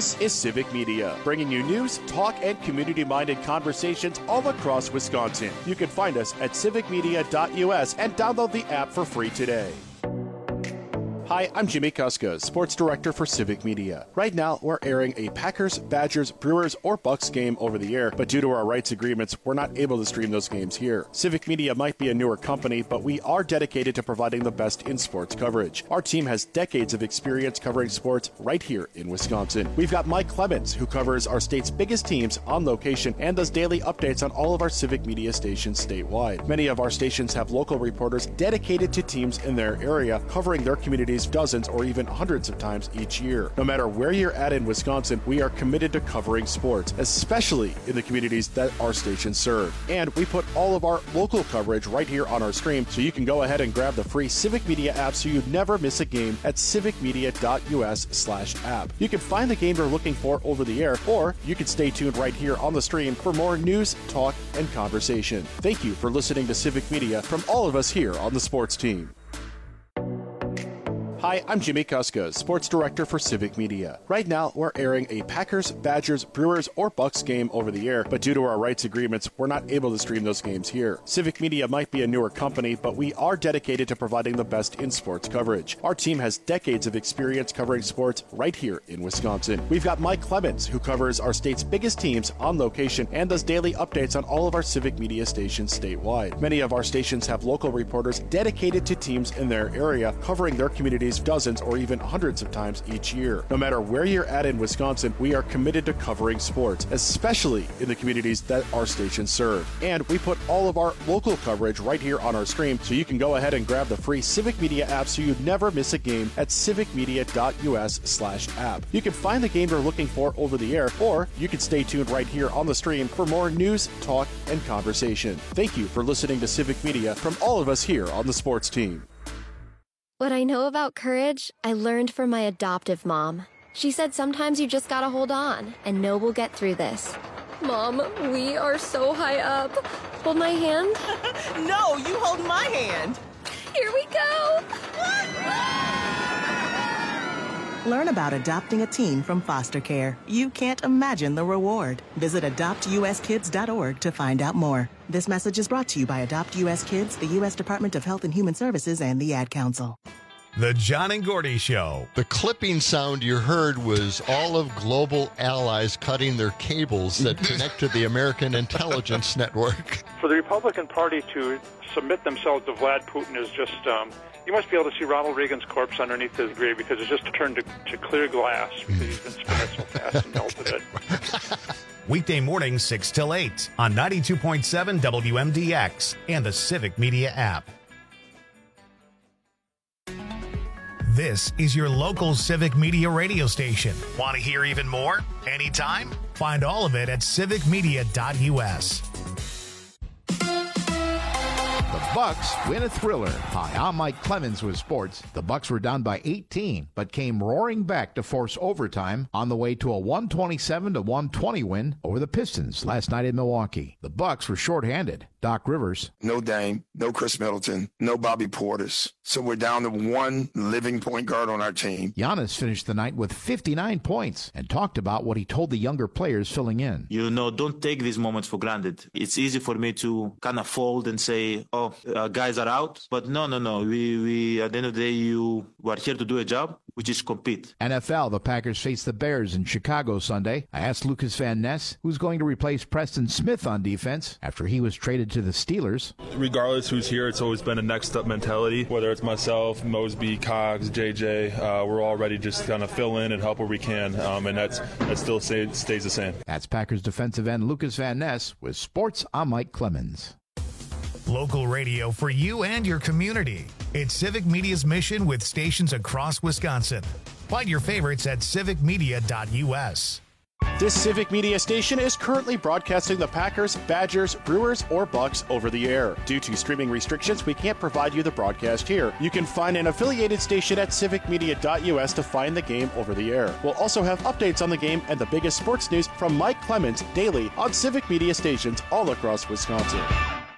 This is Civic Media, bringing you news, talk, and community-minded conversations all across Wisconsin. You can find us at civicmedia.us and download the app for free today. Hi, I'm Jimmy Kuska, Sports Director for Civic Media. Right now, we're airing a Packers, Badgers, Brewers, or Bucks game over the air, but due to our rights agreements, we're not able to stream those games here. Civic Media might be a newer company, but we are dedicated to providing the best in sports coverage. Our team has decades of experience covering sports right here in Wisconsin. We've got Mike Clemens, who covers our state's biggest teams on location and does daily updates on all of our Civic Media stations statewide. Many of our stations have local reporters dedicated to teams in their area, covering their communities dozens or even hundreds of times each year. No matter where you're at in Wisconsin, we are committed to covering sports, especially in the communities that our stations serve. And we put all of our local coverage right here on our stream, so you can go ahead and grab the free Civic Media app so you never miss a game at civicmedia.us/app. You can find the game you're looking for over the air, or you can stay tuned right here on the stream for more news, talk, and conversation. Thank you for listening to Civic Media from all of us here on the sports team. Hi, I'm Jimmy Kuska, Sports Director for Civic Media. Right now, we're airing a Packers, Badgers, Brewers, or Bucks game over the air, but due to our rights agreements, we're not able to stream those games here. Civic Media might be a newer company, but we are dedicated to providing the best in sports coverage. Our team has decades of experience covering sports right here in Wisconsin. We've got Mike Clemens, who covers our state's biggest teams on location and does daily updates on all of our Civic Media stations statewide. Many of our stations have local reporters dedicated to teams in their area, covering their communities dozens or even hundreds of times each year. No matter where you're at in Wisconsin, we are committed to covering sports, especially in the communities that our stations serve. And we put all of our local coverage right here on our stream, so you can go ahead and grab the free Civic Media app so you never miss a game at civicmedia.us/app. You can find the game you're looking for over the air, or you can stay tuned right here on the stream for more news, talk, and conversation. Thank you for listening to Civic Media from all of us here on the sports team. What I know about courage, I learned from my adoptive mom. She said sometimes you just gotta hold on and know we'll get through this. Mom, we are so high up. Hold my hand. No, you hold my hand. Here we go. Learn about adopting a teen from foster care. You can't imagine the reward. Visit adoptuskids.org to find out more. This message is brought to you by Adopt U.S. Kids, the U.S. Department of Health and Human Services, and the Ad Council. The John and Gordy Show. The clipping sound you heard was all of Global Allies cutting their cables that connect to the American Intelligence Network. For the Republican Party to submit themselves to Vlad Putin is just... you must be able to see Ronald Reagan's corpse underneath his grave, because it's just turned to clear glass because he's been spinning so fast and melted it. Weekday mornings 6 till 8 on 92.7 WMDX and the Civic Media app. This is your local Civic Media radio station. Want to hear even more? Anytime? Find all of it at civicmedia.us. The Bucks win a thriller. Hi, I'm Mike Clemens with sports. The Bucks were down by 18, but came roaring back to force overtime on the way to a 127-120 win over the Pistons last night in Milwaukee. The Bucks were shorthanded. Doc Rivers. No Dame, no Chris Middleton, no Bobby Portis. So we're down to one living point guard on our team. Giannis finished the night with 59 points and talked about what he told the younger players filling in. You know, don't take these moments for granted. It's easy for me to kind of fold and say, guys are out. But no. We at the end of the day, you are here to do a job, which is compete. NFL, the Packers face the Bears in Chicago Sunday. I asked Lucas Van Ness who's going to replace Preston Smith on defense after he was traded to the Steelers. Regardless who's here, it's always been a next up mentality. Whether it's myself, Mosby, Cogs, JJ, we're all ready to just kind of fill in and help where we can, and that still stays the same. That's Packers defensive end Lucas Van Ness with sports. I'm Mike Clemens. Local radio for you and your community. It's Civic Media's mission with stations across Wisconsin. Find your favorites at civicmedia.us. This Civic Media station is currently broadcasting the Packers, Badgers, Brewers, or Bucks over the air. Due to streaming restrictions, we can't provide you the broadcast here. You can find an affiliated station at civicmedia.us to find the game over the air. We'll also have updates on the game and the biggest sports news from Mike Clemens daily on Civic Media stations all across Wisconsin.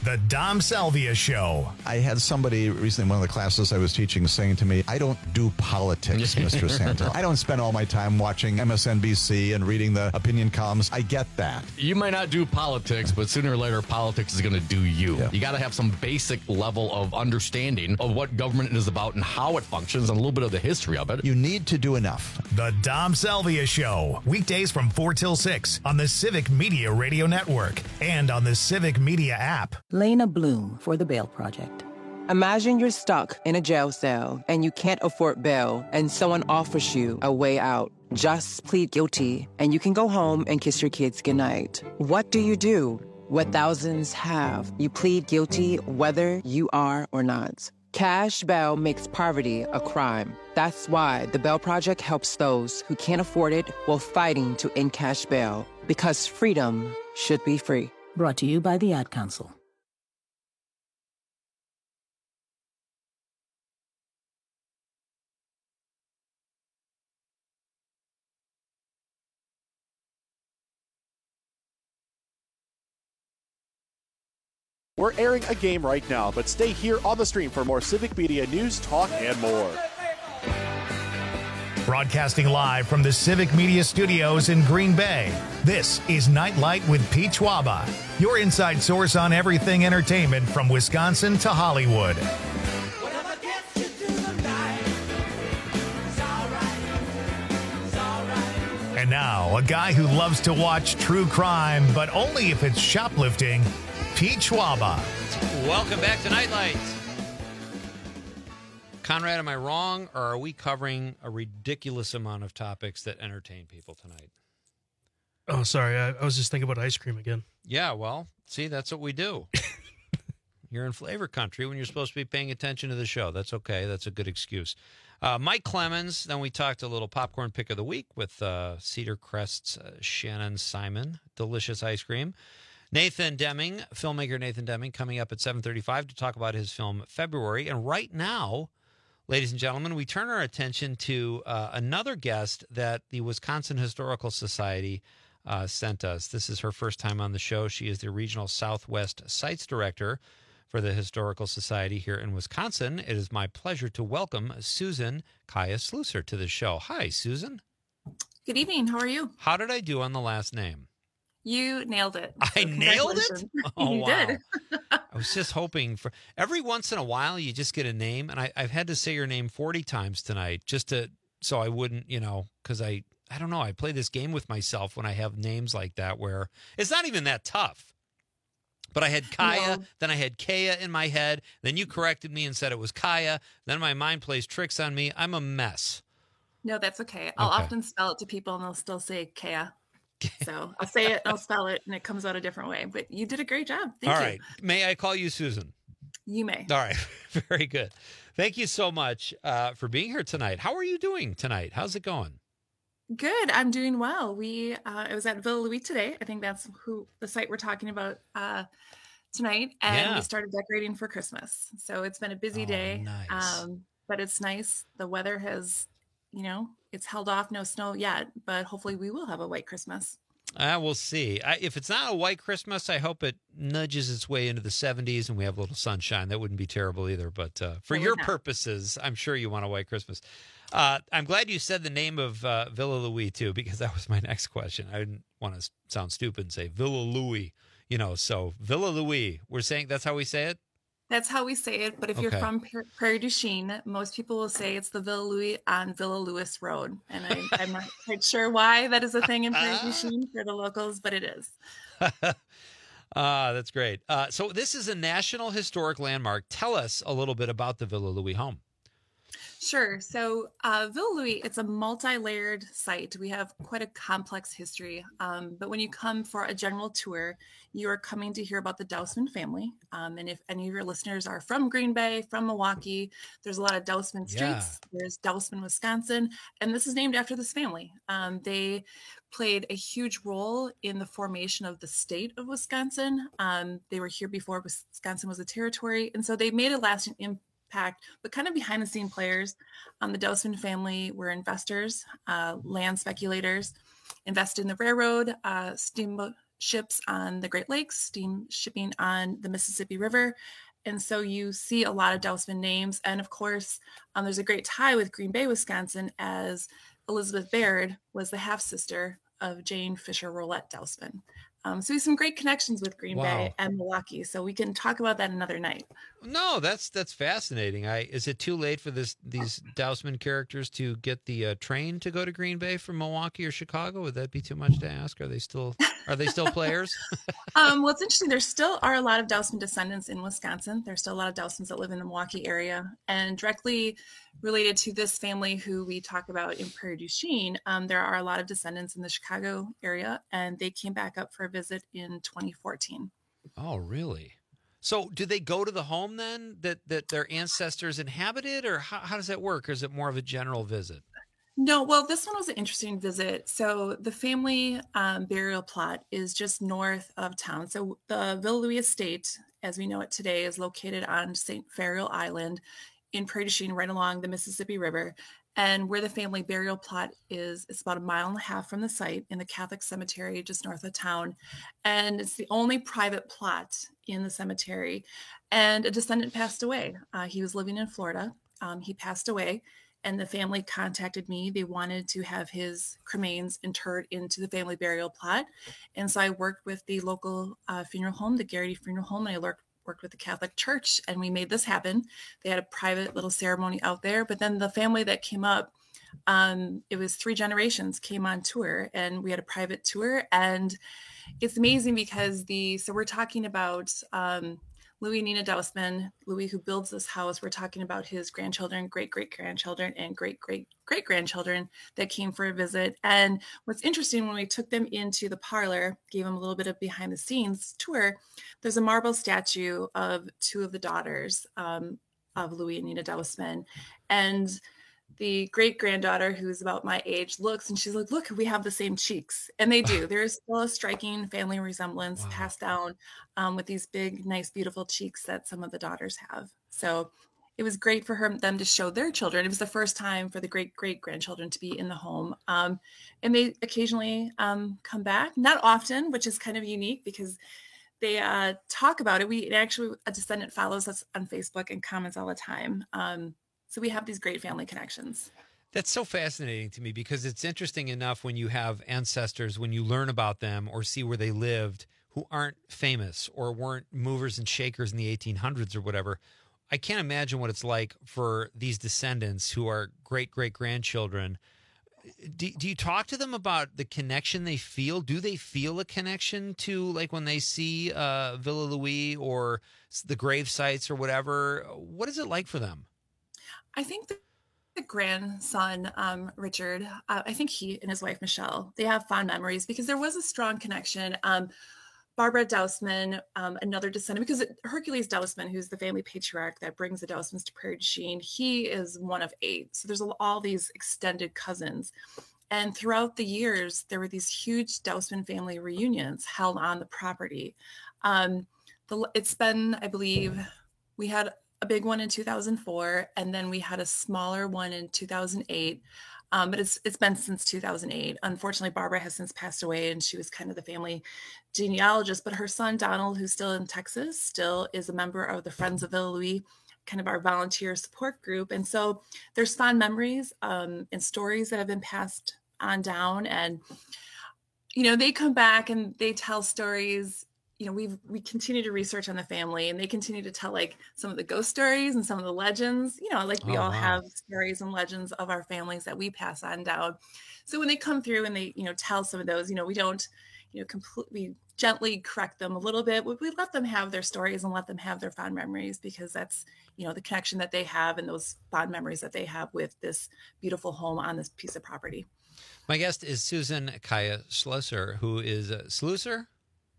The Dom Salvia Show. I had somebody recently in one of the classes I was teaching saying to me, I don't do politics, Mr. Santel. I don't spend all my time watching MSNBC and reading the opinion columns. I get that. You might not do politics, but sooner or later, politics is going to do you. Yeah. You got to have some basic level of understanding of what government is about and how it functions and a little bit of the history of it. You need to do enough. The Dom Salvia Show. Weekdays from 4 till 6 on the Civic Media Radio Network and on the Civic Media app. Lena Bloom for the Bail Project. Imagine you're stuck in a jail cell and you can't afford bail and someone offers you a way out. Just plead guilty and you can go home and kiss your kids goodnight. What do you do? What thousands have. You plead guilty whether you are or not. Cash bail makes poverty a crime. That's why the Bail Project helps those who can't afford it while fighting to end cash bail. Because freedom should be free. Brought to you by the Ad Council. We're airing a game right now, but stay here on the stream for more Civic Media news, talk, and more. Broadcasting live from the Civic Media Studios in Green Bay, this is Nightlight with Pete Schwaba, your inside source on everything entertainment from Wisconsin to Hollywood. And now, a guy who loves to watch true crime, but only if it's shoplifting, Pete Schwaba. Welcome back to Nightlight. Conrad, am I wrong, or are we covering a ridiculous amount of topics that entertain people tonight? Oh, sorry. I was just thinking about ice cream again. Yeah, well, see, that's what we do. You're in flavor country when you're supposed to be paying attention to the show. That's okay. That's a good excuse. Mike Clemens, then we talked a little popcorn pick of the week with Cedar Crest's Shannon Simon. Delicious ice cream. Nathan Deming, filmmaker Nathan Deming, coming up at 7:35 to talk about his film February. And right now, ladies and gentlemen, we turn our attention to another guest that the Wisconsin Historical Society sent us. This is her first time on the show. She is the Regional Southwest Sites Director for the Historical Society here in Wisconsin. It is my pleasure to welcome Susan Kaya-Slusser to the show. Hi, Susan. Good evening. How are you? How did I do on the last name? You nailed it. I nailed it? Oh, you wow. did. I was just hoping for every once in a while you just get a name, and I've had to say your name 40 times tonight just to so I wouldn't, because I don't know, I play this game with myself when I have names like that where it's not even that tough. But I had Kaya, then I had Kaya in my head, then you corrected me and said it was Kaya, then my mind plays tricks on me. I'm a mess. No, that's okay. I'll often spell it to people and they'll still say Kaya. So I'll say it, I'll spell it, and it comes out a different way. But you did a great job. Thank you. All right. May I call you Susan? You may. All right. Very good. Thank you so much for being here tonight. How are you doing tonight? How's it going? Good. I'm doing well. I was at Villa Louis today. I think that's the site we're talking about tonight. And we started decorating for Christmas. So it's been a busy day. Nice. But it's nice. The weather has, it's held off, no snow yet, but hopefully we will have a white Christmas. We'll see. If it's not a white Christmas, I hope it nudges its way into the 70s and we have a little sunshine. That wouldn't be terrible either. But for your purposes, I'm sure you want a white Christmas. I'm glad you said the name of Villa Louis, too, because that was my next question. I didn't want to sound stupid and say Villa Louis, so Villa Louis, we're saying that's how we say it? That's how we say it. But if you're from Prairie du Chien, most people will say it's the Villa Louis on Villa Lewis Road. And I'm not quite sure why that is a thing in Prairie du Chien for the locals, but it is. That's great. So this is a National Historic Landmark. Tell us a little bit about the Villa Louis home. Sure. So Villa Louis, it's a multi-layered site. We have quite a complex history. But when you come for a general tour, you are coming to hear about the Dousman family. And if any of your listeners are from Green Bay, from Milwaukee, there's a lot of Dousman streets. Yeah. There's Dousman, Wisconsin. And this is named after this family. They played a huge role in the formation of the state of Wisconsin. They were here before Wisconsin was a territory. And so they made a lasting impact. But kind of behind the scene players. The Dousman family were investors, land speculators, invested in the railroad, ships on the Great Lakes, steam shipping on the Mississippi River. And so you see a lot of Dousman names. And of course, there's a great tie with Green Bay, Wisconsin, as Elizabeth Baird was the half-sister of Jane Fisher Rolette Dousman. So we have some great connections with Green Bay and Milwaukee. So we can talk about that another night. No, that's fascinating. Is it too late for these Dousman characters to get the train to go to Green Bay from Milwaukee or Chicago? Would that be too much to ask? Are they still players? Well, it's interesting. There still are a lot of Dousman descendants in Wisconsin. There's still a lot of Dousmans that live in the Milwaukee area. And directly related to this family who we talk about in Prairie du Chien, there are a lot of descendants in the Chicago area, and they came back up for a visit in 2014. Oh, really? So do they go to the home then that their ancestors inhabited, or how does that work? Or is it more of a general visit? No, well, this one was an interesting visit. So the family burial plot is just north of town. So the Villa Louis estate, as we know it today, is located on St. Farial Island in Prairie du Chien, right along the Mississippi River. And where the family burial plot is, it's about 1.5 miles from the site in the Catholic cemetery just north of town. And it's the only private plot in the cemetery. And a descendant passed away. He was living in Florida. He passed away. And the family contacted me. They wanted to have his cremains interred into the family burial plot. And so I worked with the local funeral home, the Garrity Funeral Home, and I worked with the Catholic Church, and we made this happen. They had a private little ceremony out there, but then the family that came up, it was 3 generations came on tour, and we had a private tour. And it's amazing because so we're talking about Louis and Nina Dousman, Louis who builds this house. We're talking about his grandchildren, great-great-grandchildren, and great-great-great-grandchildren that came for a visit. And what's interesting, when we took them into the parlor, gave them a little bit of behind-the-scenes tour, there's a marble statue of 2 of the daughters of Louis and Nina Dousman. And the great-granddaughter, who's about my age, looks and she's like, look, we have the same cheeks. And they do. There's still a striking family resemblance passed down with these big, nice, beautiful cheeks that some of the daughters have. So it was great for them to show their children. It was the first time for the great-great-grandchildren to be in the home. And they occasionally come back, not often, which is kind of unique because they talk about it. A descendant follows us on Facebook and comments all the time. So we have these great family connections. That's so fascinating to me because it's interesting enough when you have ancestors, when you learn about them or see where they lived, who aren't famous or weren't movers and shakers in the 1800s or whatever. I can't imagine what it's like for these descendants who are great-great-grandchildren. Do you talk to them about the connection they feel? Do they feel a connection to, like, when they see Villa Louis or the grave sites or whatever? What is it like for them? I think the grandson, Richard, I think he and his wife, Michelle, they have fond memories because there was a strong connection. Barbara Dousman, another descendant, because Hercules Dousman, who's the family patriarch that brings the Dousmans to Prairie du Chien, he is one of 8. So there's all these extended cousins. And throughout the years, there were these huge Dousman family reunions held on the property. It's been, I believe, we had a big one in 2004, and then we had a smaller one in 2008. But it's been since 2008. Unfortunately, Barbara has since passed away, and she was kind of the family genealogist. But her son, Donald, who's still in Texas, still is a member of the Friends of Villa Louis, kind of our volunteer support group. And so there's fond memories and stories that have been passed on down. And, they come back and they tell stories. We continue to research on the family, and they continue to tell like some of the ghost stories and some of the legends, we all have stories and legends of our families that we pass on down. So when they come through and they, tell some of those, we don't, completely gently correct them a little bit. We let them have their stories and let them have their fond memories because that's, the connection that they have and those fond memories that they have with this beautiful home on this piece of property. My guest is Susan Kaya Slusser, who is Slusser?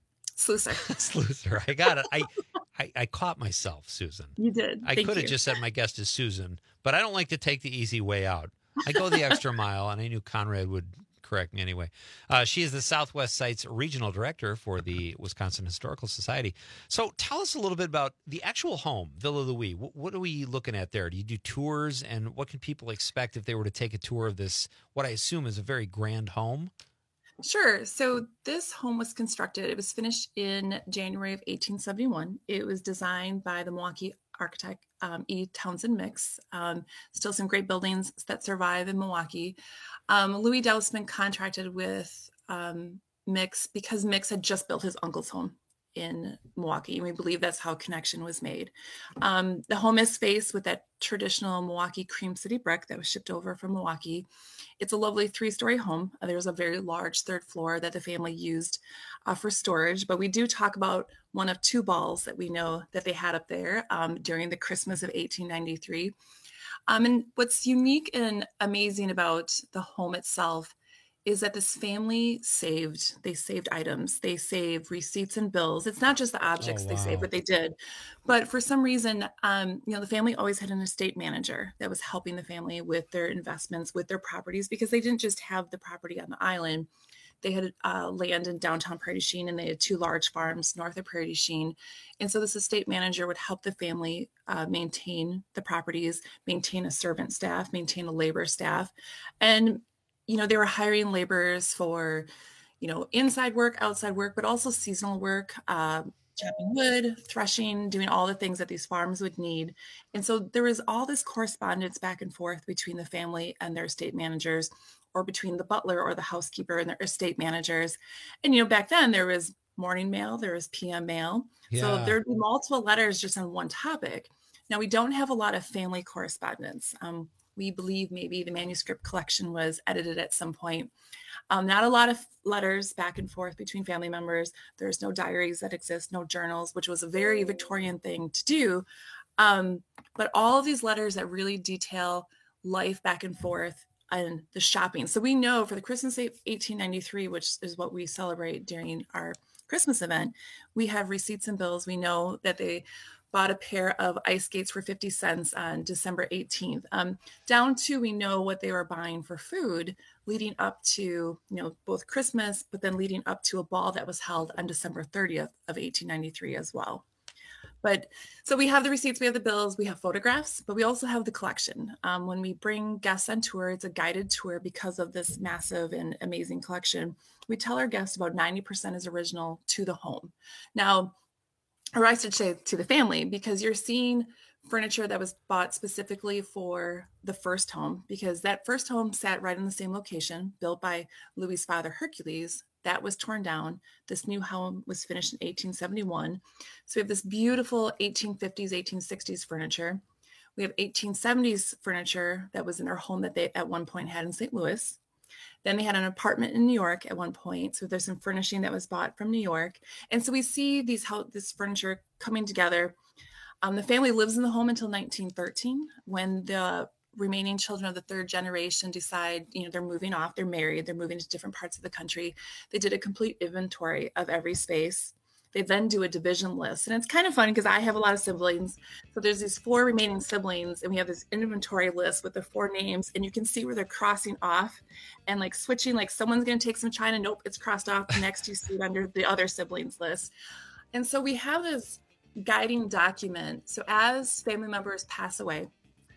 Slusser. I got it. I caught myself, Susan. You did. I could have just said my guest is Susan, but I don't like to take the easy way out. I go the extra mile, and I knew Conrad would correct me anyway. She is the Southwest Sites Regional Director for the Wisconsin Historical Society. So tell us a little bit about the actual home, Villa Louis. What are we looking at there? Do you do tours, and what can people expect if they were to take a tour of this, what I assume is a very grand home? Sure. So this home was constructed, it was finished in January of 1871. It was designed by the Milwaukee architect E. Townsend Mix. Still some great buildings that survive in Milwaukee. Louis Dousman contracted with Mix because Mix had just built his uncle's home in Milwaukee, and we believe that's how connection was made. The home is faced with that traditional Milwaukee Cream City brick that was shipped over from Milwaukee. It's a lovely 3-story home. There's a very large 3rd floor that the family used for storage, but we do talk about one of 2 balls that we know that they had up there during the Christmas of 1893. And what's unique and amazing about the home itself is that this family saved items. They saved receipts and bills. It's not just the objects they saved, but they did. But for some reason, the family always had an estate manager that was helping the family with their investments, with their properties, because they didn't just have the property on the island. They had land in downtown Prairie du Chien, and they had 2 large farms north of Prairie du Chien. And so this estate manager would help the family maintain the properties, maintain a servant staff, maintain a labor staff. And they were hiring laborers for, inside work, outside work, but also seasonal work, chopping wood, threshing, doing all the things that these farms would need. And so there was all this correspondence back and forth between the family and their estate managers, or between the butler or the housekeeper and their estate managers. And, back then there was morning mail, there was PM mail. Yeah. So there'd be multiple letters just on one topic. Now, we don't have a lot of family correspondence. We believe maybe the manuscript collection was edited at some point. Not a lot of letters back and forth between family members. There's no diaries that exist, no journals, which was a very Victorian thing to do. But all of these letters that really detail life back and forth and the shopping. So we know for the Christmas of 1893, which is what we celebrate during our Christmas event, we have receipts and bills. We know that they bought a pair of ice skates for 50 cents on December 18th. Down to, we know what they were buying for food leading up to, both Christmas, but then leading up to a ball that was held on December 30th of 1893 as well. But so we have the receipts, we have the bills, we have photographs, but we also have the collection. When we bring guests on tour, it's a guided tour because of this massive and amazing collection. We tell our guests about 90% is original to the home. Now, or I should say to the family, because you're seeing furniture that was bought specifically for the first home, because that first home sat right in the same location, built by Louis's father, Hercules. That was torn down. This new home was finished in 1871. So we have this beautiful 1850s, 1860s furniture. We have 1870s furniture that was in our home that they at one point had in St. Louis. Then they had an apartment in New York at one point. So there's some furnishing that was bought from New York. And so we see this furniture coming together. The family lives in the home until 1913, when the remaining children of the 3rd generation decide, they're moving off, they're married, they're moving to different parts of the country. They did a complete inventory of every space. They then do a division list. And it's kind of fun because I have a lot of siblings. So there's these 4 remaining siblings, and we have this inventory list with the 4 names, and you can see where they're crossing off and like switching, like someone's going to take some china. Nope, it's crossed off. Next, you see it under the other siblings list. And so we have this guiding document. So as family members pass away,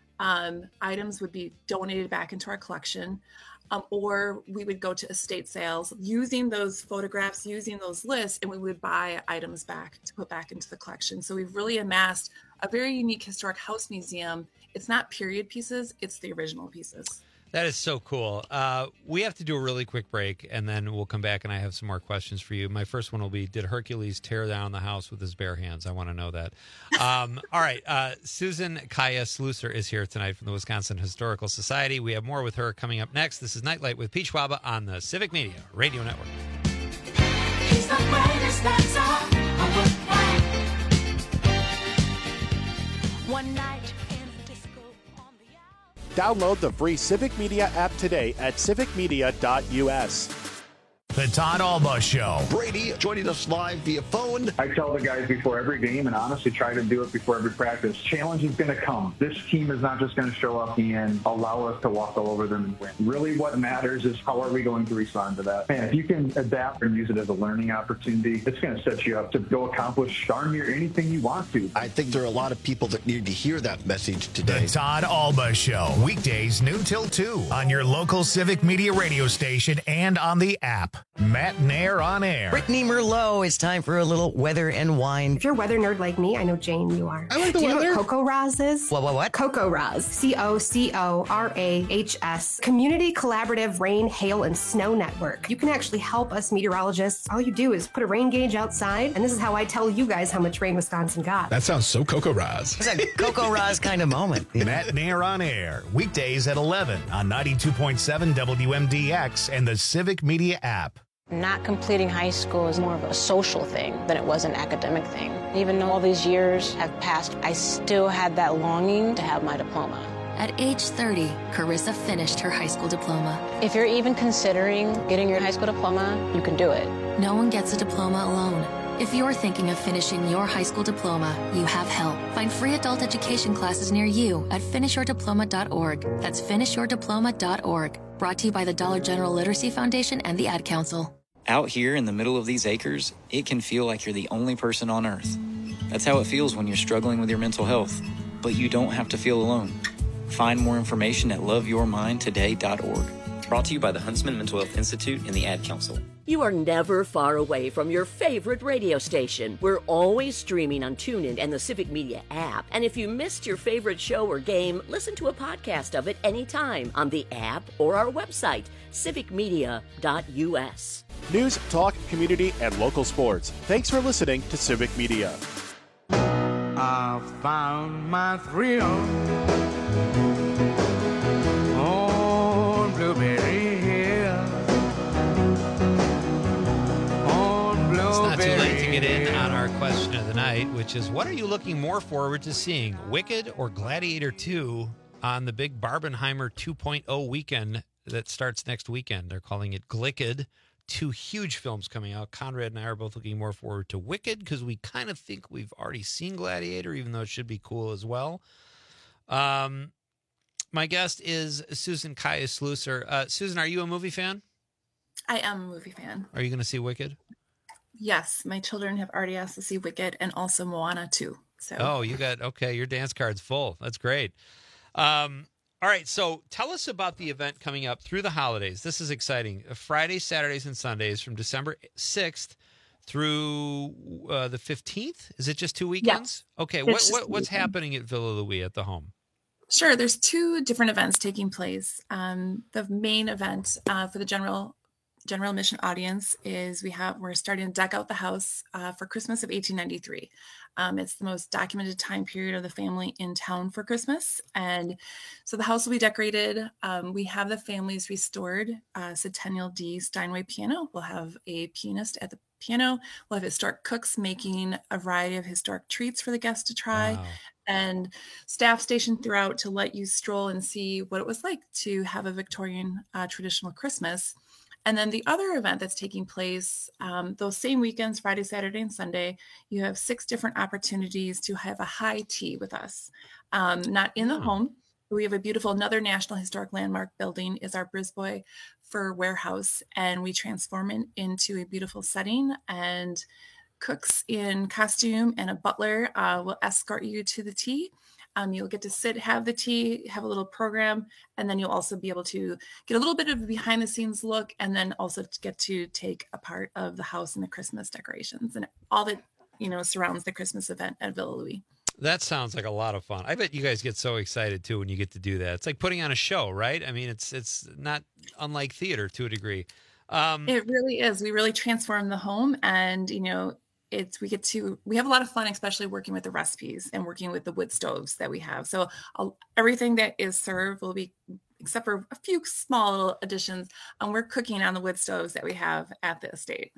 items would be donated back into our collection. Or we would go to estate sales using those photographs, using those lists, and we would buy items back to put back into the collection. So we've really amassed a very unique historic house museum. It's not period pieces, it's the original pieces. That is so cool. We have to do a really quick break, and then we'll come back, and I have some more questions for you. My first one will be, did Hercules tear down the house with his bare hands? I want to know that. All right. Susan Kaya Slusser is here tonight from the Wisconsin Historical Society. We have more with her coming up next. This is Nightlight with Pete Schwaba on the Civic Media Radio Network. He's the greatest dancer on the night. One night. Download the free Civic Media app today at civicmedia.us. The Todd Alba Show. Brady joining us live via phone. I tell the guys before every game, and honestly try to do it before every practice, challenge is going to come. This team is not just going to show up and allow us to walk all over them and win. Really what matters is how are we going to respond to that. Man, if you can adapt and use it as a learning opportunity, it's going to set you up to go accomplish darn near anything you want to. I think there are a lot of people that need to hear that message today. The Todd Alba Show. Weekdays noon till 2 on your local Civic Media radio station and on the app. Matt Nair on air. Brittany Merlot, it's time for a little weather and wine. If you're a weather nerd like me, I know Jane, you are. I like the Do you weather. know what Coco Raz is? What? Coco Raz. COCORAHS. Community Collaborative Rain, Hail, and Snow Network. You can actually help us meteorologists. All you do is put a rain gauge outside, and this is how I tell you guys how much rain Wisconsin got. That sounds so Coco Raz. It's a Coco Raz kind of moment. Matt Nair on air. Weekdays at 11 on 92.7 WMDX and the Civic Media app. Not completing high school is more of a social thing than it was an academic thing. Even though all these years have passed, I still had that longing to have my diploma. At age 30, Carissa finished her high school diploma. If you're even considering getting your high school diploma, you can do it. No one gets a diploma alone. If you're thinking of finishing your high school diploma, you have help. Find free adult education classes near you at finishyourdiploma.org. That's finishyourdiploma.org. Brought to you by the Dollar General Literacy Foundation and the Ad Council. Out here in the middle of these acres, it can feel like you're the only person on earth. That's how it feels when you're struggling with your mental health. But you don't have to feel alone. Find more information at loveyourmindtoday.org. Brought to you by the Huntsman Mental Health Institute and the Ad Council. You are never far away from your favorite radio station. We're always streaming on TuneIn and the Civic Media app. And if you missed your favorite show or game, listen to a podcast of it anytime on the app or our website, civicmedia.us. News, talk, community, and local sports. Thanks for listening to Civic Media. I found my thrill on Blueberry Hill. It's not too late to get in on our question of the night, which is, what are you looking more forward to seeing, Wicked or Gladiator 2 on the big Barbenheimer 2.0 weekend that starts next weekend? They're calling it Glicked. Two huge films coming out. Conrad and I are both looking more forward to Wicked because we kind of think we've already seen Gladiator, even though it should be cool as well. My guest is Susan Kaya-Slusser. Susan, are you a movie fan? I am a movie fan. Are you going to see Wicked? Yes, my children have already asked to see Wicked and also Moana 2. So. Oh, your dance card's full. That's great. All right, so tell us about the event coming up through the holidays. This is exciting. Fridays, Saturdays, and Sundays from December 6th through the 15th. Is it just 2 weekends? Yeah. Okay, what's happening at Villa Louis at the home? Sure, there's two different events taking place. The main event for the general admission audience is we're starting to deck out the house for Christmas of 1893. It's the most documented time period of the family in town for Christmas. And so the house will be decorated. We have the family's restored Centennial D Steinway piano. We'll have a pianist at the piano. We'll have historic cooks making a variety of historic treats for the guests to try. Wow. And staff stationed throughout to let you stroll and see what it was like to have a Victorian traditional Christmas. And then the other event that's taking place those same weekends, Friday, Saturday, and Sunday, you have 6 different opportunities to have a high tea with us. Not in the home. We have a beautiful, another National Historic Landmark building is our Brisbois Fur Warehouse, and we transform it into a beautiful setting, and cooks in costume and a butler will escort you to the tea. You'll get to sit, have the tea, have a little program, and then you'll also be able to get a little bit of a behind the scenes look, and then also get to take a part of the house and the Christmas decorations and all that, surrounds the Christmas event at Villa Louis. That sounds like a lot of fun. I bet you guys get so excited too when you get to do that. It's like putting on a show, right? I mean, it's not unlike theater to a degree. It really is. We really transform the home, and we have a lot of fun, especially working with the recipes and working with the wood stoves that we have. So everything that is served will be, except for a few small little additions, we're cooking on the wood stoves that we have at the estate.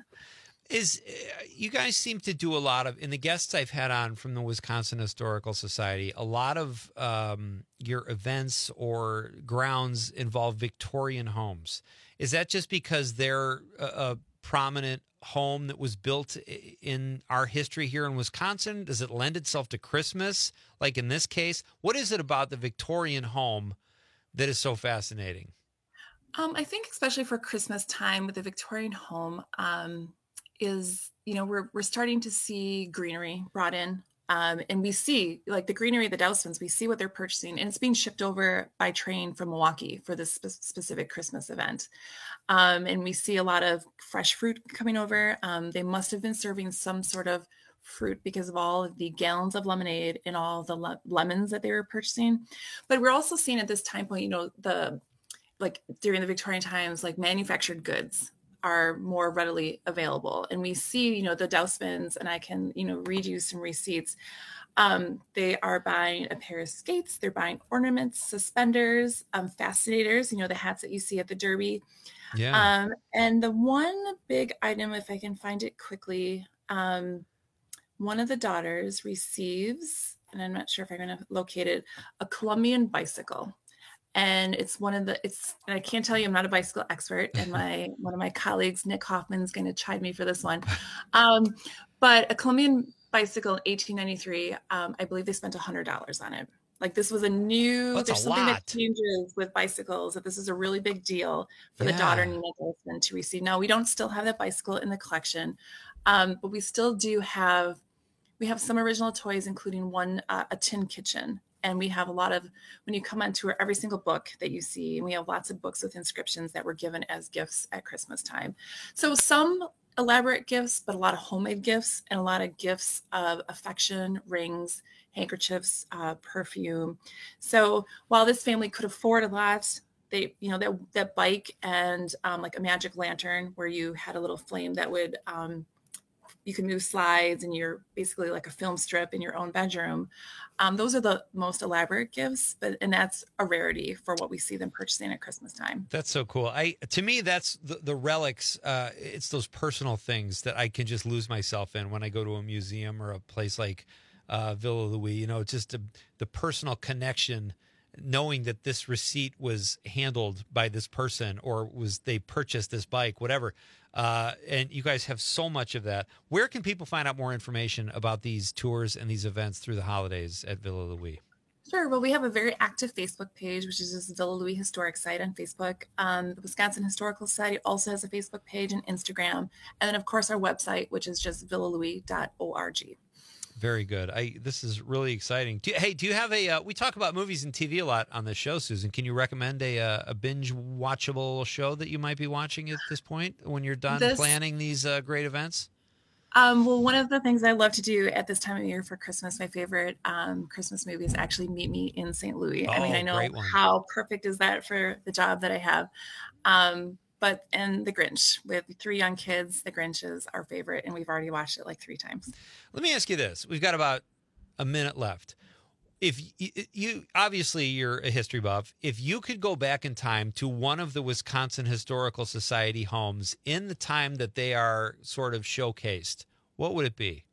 You guys seem to do a lot of, in the guests I've had on from the Wisconsin Historical Society, a lot of your events or grounds involve Victorian homes. Is that just because they're a prominent home that was built in our history here in Wisconsin? Does it lend itself to Christmas, like in this case? What is it about the Victorian home that is so fascinating? I think especially for Christmas time with the Victorian home, we're starting to see greenery brought in. And we see, like the greenery, the Dousmans, we see what they're purchasing, and it's being shipped over by train from Milwaukee for this specific Christmas event. And we see a lot of fresh fruit coming over. They must have been serving some sort of fruit because of all of the gallons of lemonade and all the lemons that they were purchasing. But we're also seeing at this time point, like during the Victorian times, like manufactured goods are more readily available. And we see, the Dousmans, and I can, read you some receipts. They are buying a pair of skates. They're buying ornaments, suspenders, fascinators, the hats that you see at the Derby. Yeah. And the one big item, if I can find it quickly, one of the daughters receives, and I'm not sure if I'm going to locate it, a Colombian bicycle. And it's and I can't tell you, I'm not a bicycle expert, and one of my colleagues, Nick Hoffman, is going to chide me for this one. But a Colombian bicycle in 1893, I believe they spent $100 on it. Like this was there's something that changes with bicycles, that this is a really big deal for the daughter, Nina Dousman, to receive. Now, we don't still have that bicycle in the collection, but we still do have some original toys, including a tin kitchen. And we have a lot of, when you come on tour, every single book that you see, and we have lots of books with inscriptions that were given as gifts at Christmas time. So some elaborate gifts, but a lot of homemade gifts, and a lot of gifts of affection, rings, handkerchiefs, perfume. So while this family could afford a lot, they, that bike and like a magic lantern where you had a little flame that would, you can move slides, and you're basically like a film strip in your own bedroom. Those are the most elaborate gifts, and that's a rarity for what we see them purchasing at Christmas time. That's so cool. To me, that's the relics. It's those personal things that I can just lose myself in when I go to a museum or a place like Villa Louis. Just the personal connection, knowing that this receipt was handled by this person, or they purchased this bike, whatever. And you guys have so much of that. Where can people find out more information about these tours and these events through the holidays at Villa Louis? Sure. Well, we have a very active Facebook page, which is this Villa Louis Historic Site on Facebook. The Wisconsin Historical Society also has a Facebook page and Instagram. And then, of course, our website, which is just villalouis.org. Very good. This is really exciting. Do you have we talk about movies and TV a lot on this show, Susan. Can you recommend a binge watchable show that you might be watching at this point when you're done planning these great events? Well, one of the things I love to do at this time of year for Christmas, my favorite Christmas movie is actually Meet Me in St. Louis. I mean, I know how perfect is that for the job that I have. And The Grinch, with 3 young kids, The Grinch is our favorite, and we've already watched it like 3 times. Let me ask you this. We've got about a minute left. If you obviously you're a history buff, if you could go back in time to one of the Wisconsin Historical Society homes in the time that they are sort of showcased, what would it be?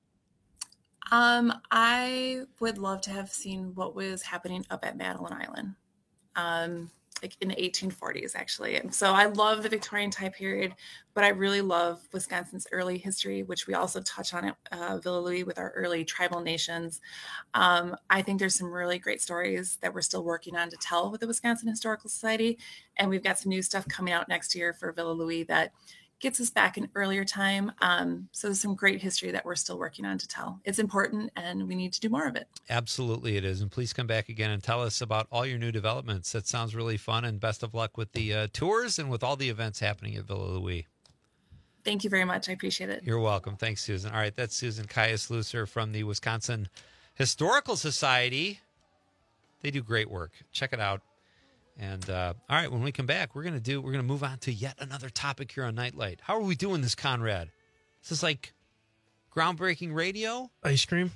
I would love to have seen what was happening up at Madeline Island. Like in the 1840s, actually. And so I love the Victorian time period, but I really love Wisconsin's early history, which we also touch on at Villa Louis with our early tribal nations. I think there's some really great stories that we're still working on to tell with the Wisconsin Historical Society. And we've got some new stuff coming out next year for Villa Louis that gets us back in earlier time. So there's some great history that we're still working on to tell. It's important, and we need to do more of it. Absolutely it is. And please come back again and tell us about all your new developments. That sounds really fun, and best of luck with the tours and with all the events happening at Villa Louis. Thank you very much. I appreciate it. You're welcome. Thanks, Susan. All right, that's Susan Caius-Lucer from the Wisconsin Historical Society. They do great work. Check it out. And all right, when we come back, we're gonna move on to yet another topic here on Nightlight. How are we doing this, Conrad? Is this like groundbreaking radio? Ice cream?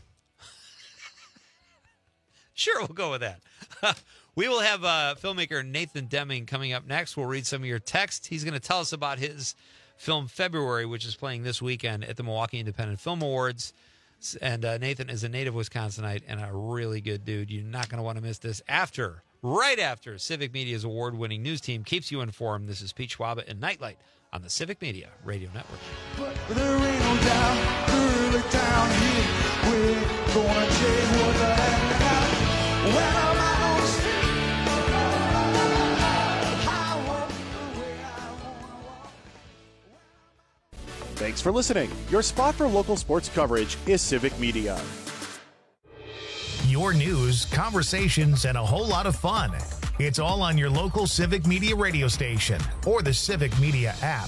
Sure, we'll go with that. We will have filmmaker Nathan Deming coming up next. We'll read some of your text. He's going to tell us about his film February, which is playing this weekend at the Milwaukee Independent Film Awards. And Nathan is a native Wisconsinite and a really good dude. You're not going to want to miss this right after Civic Media's award-winning news team keeps you informed. This is Pete Schwaba and Nightlight on the Civic Media Radio Network. But there ain't no doubt, early down here, we're gonna change what the heck now. When I'm out on the street, I walk the way I wanna walk. Thanks for listening. Your spot for local sports coverage is Civic Media. your news, conversations, and a whole lot of fun. It's all on your local Civic Media radio station or the Civic Media app.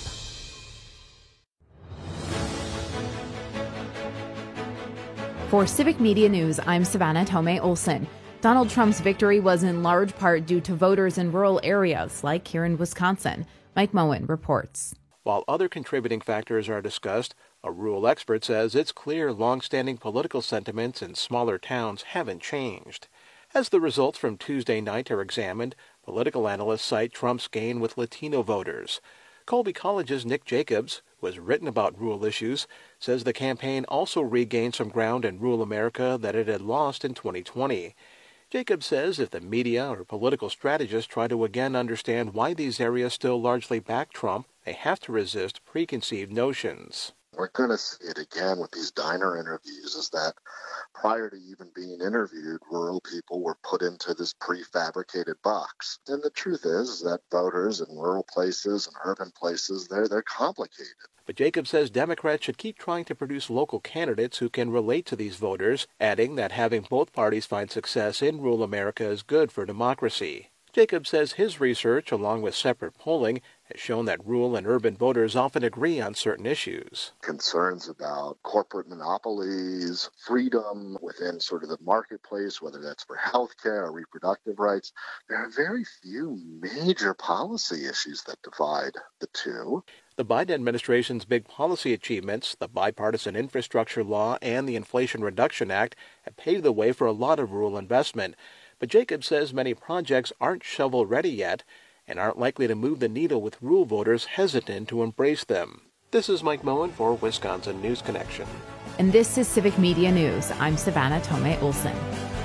For Civic Media News, I'm Savannah Tomei Olson. Donald Trump's victory was in large part due to voters in rural areas like here in Wisconsin. Mike Moen reports. While other contributing factors are discussed, a rural expert says it's clear long-standing political sentiments in smaller towns haven't changed. As the results from Tuesday night are examined, political analysts cite Trump's gain with Latino voters. Colby College's Nick Jacobs, who has written about rural issues, says the campaign also regained some ground in rural America that it had lost in 2020. Jacobs says if the media or political strategists try to again understand why these areas still largely back Trump, they have to resist preconceived notions. We're going to see it again with these diner interviews, is that prior to even being interviewed, rural people were put into this prefabricated box. And the truth is that voters in rural places and urban places, they're complicated. But Jacobs says Democrats should keep trying to produce local candidates who can relate to these voters, adding that having both parties find success in rural America is good for democracy. Jacobs says his research, along with separate polling, has shown that rural and urban voters often agree on certain issues. Concerns about corporate monopolies, freedom within sort of the marketplace, whether that's for health care or reproductive rights. There are very few major policy issues that divide the two. The Biden administration's big policy achievements, the bipartisan infrastructure law and the Inflation Reduction Act, have paved the way for a lot of rural investment. But Jacobs says many projects aren't shovel-ready yet and aren't likely to move the needle with rural voters hesitant to embrace them. This is Mike Moen for Wisconsin News Connection. And this is Civic Media News. I'm Savannah Tomei Olson.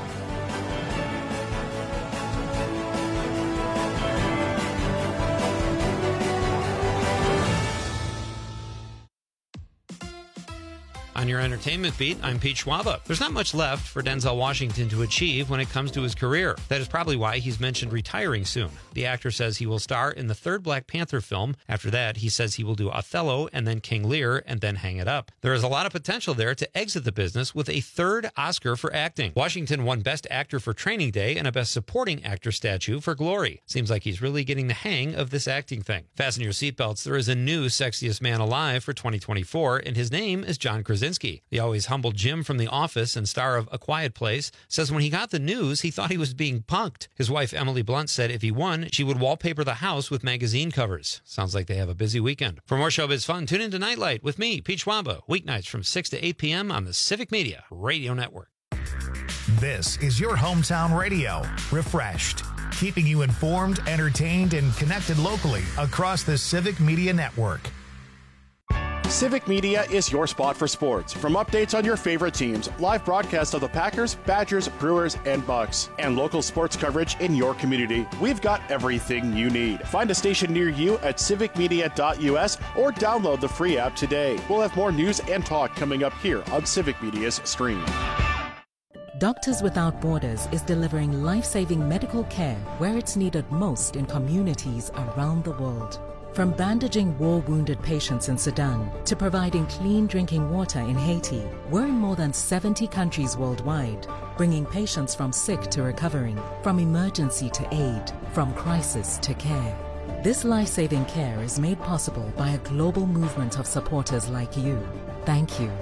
On your entertainment beat, I'm Pete Schwaba. There's not much left for Denzel Washington to achieve when it comes to his career. That is probably why he's mentioned retiring soon. The actor says he will star in the third Black Panther film. After that, he says he will do Othello and then King Lear and then hang it up. There is a lot of potential there to exit the business with a third Oscar for acting. Washington won Best Actor for Training Day and a Best Supporting Actor statue for Glory. Seems like he's really getting the hang of this acting thing. Fasten your seatbelts. There is a new Sexiest Man Alive for 2024, and his name is John Krasinski. The always humble Jim from The Office and star of A Quiet Place says when he got the news, he thought he was being punked. His wife, Emily Blunt, said if he won, she would wallpaper the house with magazine covers. Sounds like they have a busy weekend. For more showbiz fun, tune into Nightlight with me, Pete Schwaba, weeknights from 6 to 8 p.m. on the Civic Media Radio Network. This is your hometown radio, refreshed, keeping you informed, entertained, and connected locally across the Civic Media Network. Civic Media is your spot for sports. From updates on your favorite teams, live broadcasts of the Packers, Badgers, Brewers, and Bucks, and local sports coverage in your community, we've got everything you need. Find a station near you at civicmedia.us or download the free app today. We'll have more news and talk coming up here on Civic Media's stream. Doctors Without Borders is delivering life-saving medical care where it's needed most in communities around the world. From bandaging war-wounded patients in Sudan to providing clean drinking water in Haiti, we're in more than 70 countries worldwide, bringing patients from sick to recovering, from emergency to aid, from crisis to care. This life-saving care is made possible by a global movement of supporters like you. Thank you.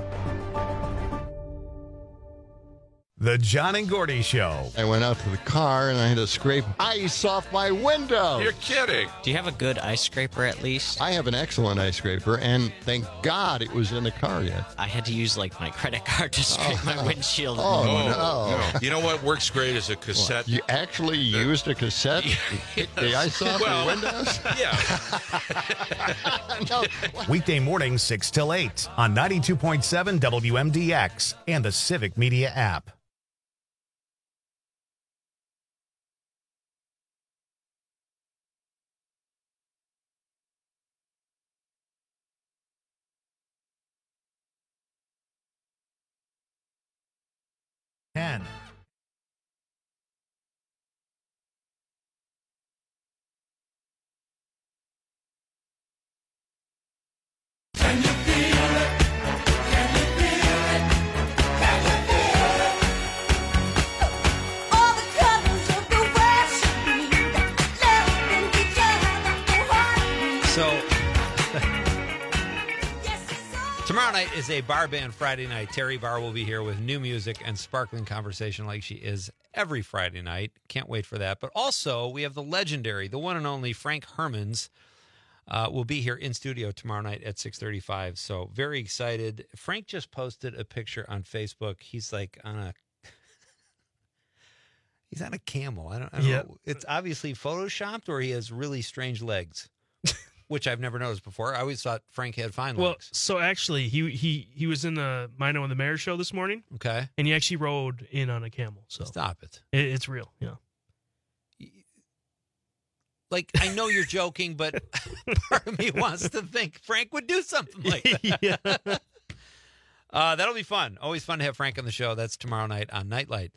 The John and Gordy Show. I went out to the car and I had to scrape ice off my window. You're kidding. Do you have a good ice scraper at least? I have an excellent ice scraper, and thank God it was in the car yet. I had to use like my credit card to scrape my windshield. No. You know what works great is a cassette. What, you actually used a cassette to hit the ice off your windows? Yeah. Weekday mornings 6 till 8 on 92.7 WMDX and the Civic Media app. Tomorrow night is a bar band Friday night. Terry Barr will be here with new music and sparkling conversation like she is every Friday night. Can't wait for that. But also, we have the legendary, the one and only Frank Hermans will be here in studio tomorrow night at 6:35. So very excited. Frank just posted a picture on Facebook. He's like on a camel. I don't know. It's obviously photoshopped, or he has really strange legs. Which I've never noticed before. I always thought Frank had fine legs. So actually, he was in the Mino and the Mayor show this morning. Okay. And he actually rode in on a camel. So stop it. It's real. Yeah. Like, I know you're joking, but part of me wants to think Frank would do something like that. Yeah. That'll be fun. Always fun to have Frank on the show. That's tomorrow night on Nightlight.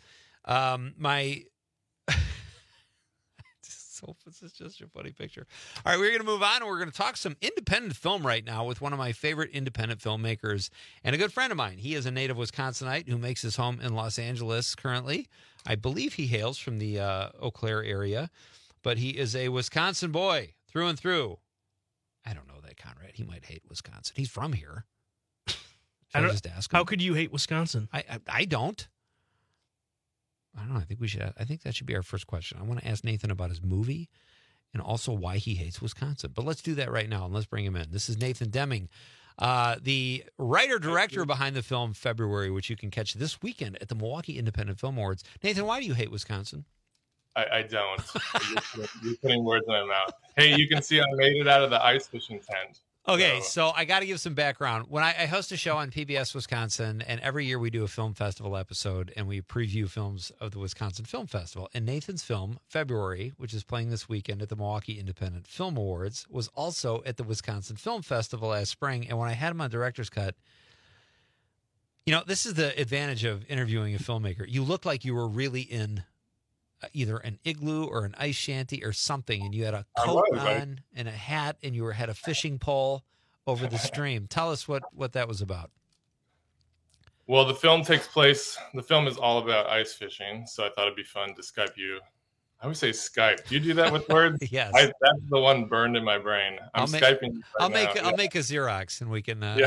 This is just a funny picture. All right, we're going to move on, and we're going to talk some independent film right now with one of my favorite independent filmmakers and a good friend of mine. He is a native Wisconsinite who makes his home in Los Angeles currently. I believe he hails from the Eau Claire area, but he is a Wisconsin boy through and through. I don't know that, Conrad. He might hate Wisconsin. He's from here. I just ask him. How could you hate Wisconsin? I don't. I don't know. I think that should be our first question. I want to ask Nathan about his movie and also why he hates Wisconsin. But let's do that right now, and let's bring him in. This is Nathan Deming, the writer-director behind the film February, which you can catch this weekend at the Milwaukee Independent Film Awards. Nathan, why do you hate Wisconsin? I don't. You're putting words in my mouth. Hey, you can see I made it out of the ice fishing tent. Okay, so I got to give some background. When I host a show on PBS Wisconsin, and every year we do a film festival episode, and we preview films of the Wisconsin Film Festival. And Nathan's film, February, which is playing this weekend at the Milwaukee Independent Film Awards, was also at the Wisconsin Film Festival last spring. And when I had him on Director's Cut, this is the advantage of interviewing a filmmaker. You look like you were really in either an igloo or an ice shanty or something, and you had a coat on and a hat, and you had a fishing pole over the stream. Tell us what that was about. Well, the film is all about ice fishing, so I thought it'd be fun to Skype you. I would say Skype. Do you do that with words? Yes. That's the one burned in my brain. Skyping. I'll make a Xerox, and we can. Yeah,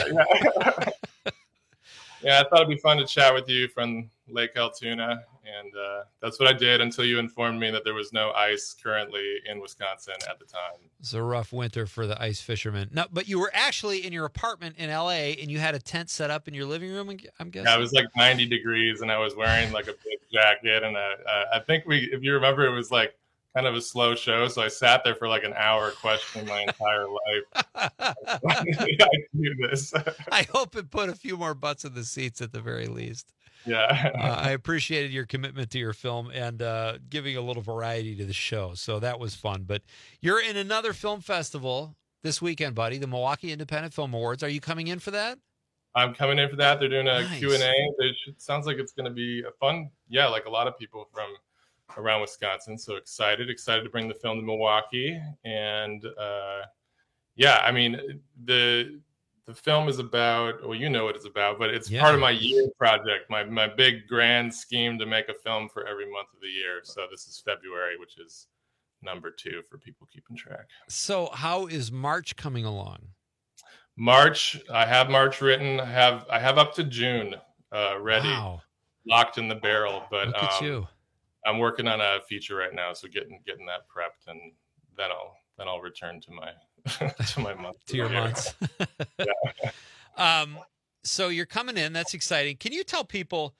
I thought it'd be fun to chat with you from Lake Altoona, and that's what I did until you informed me that there was no ice currently in Wisconsin at the time. It's a rough winter for the ice fishermen. No, but you were actually in your apartment in L.A., and you had a tent set up in your living room, I'm guessing? Yeah, it was like 90 degrees, and I was wearing like a big jacket, and I think if you remember, it was like kind of a slow show, so I sat there for like an hour questioning my entire life. Why did I do this? I hope it put a few more butts in the seats at the very least. Yeah. I appreciated your commitment to your film and giving a little variety to the show, so that was fun. But you're in another film festival this weekend, buddy, the Milwaukee Independent Film Awards. Are you coming in for that? I'm coming in for that. They're doing a Nice. Q&A. It sounds like it's going to be a fun, like a lot of people from around Wisconsin. So excited to bring the film to Milwaukee. And I mean, the film is about, well, you know what it's about, but it's part of my year project, my big grand scheme to make a film for every month of the year. So this is February, which is number 2 for people keeping track. So how is March coming along? March, I have March written. I have up to June ready, locked in the barrel. But look at you. I'm working on a feature right now, so getting that prepped, and then I'll return to my to my month. To your months. Yeah. So you're coming in. That's exciting. Can you tell people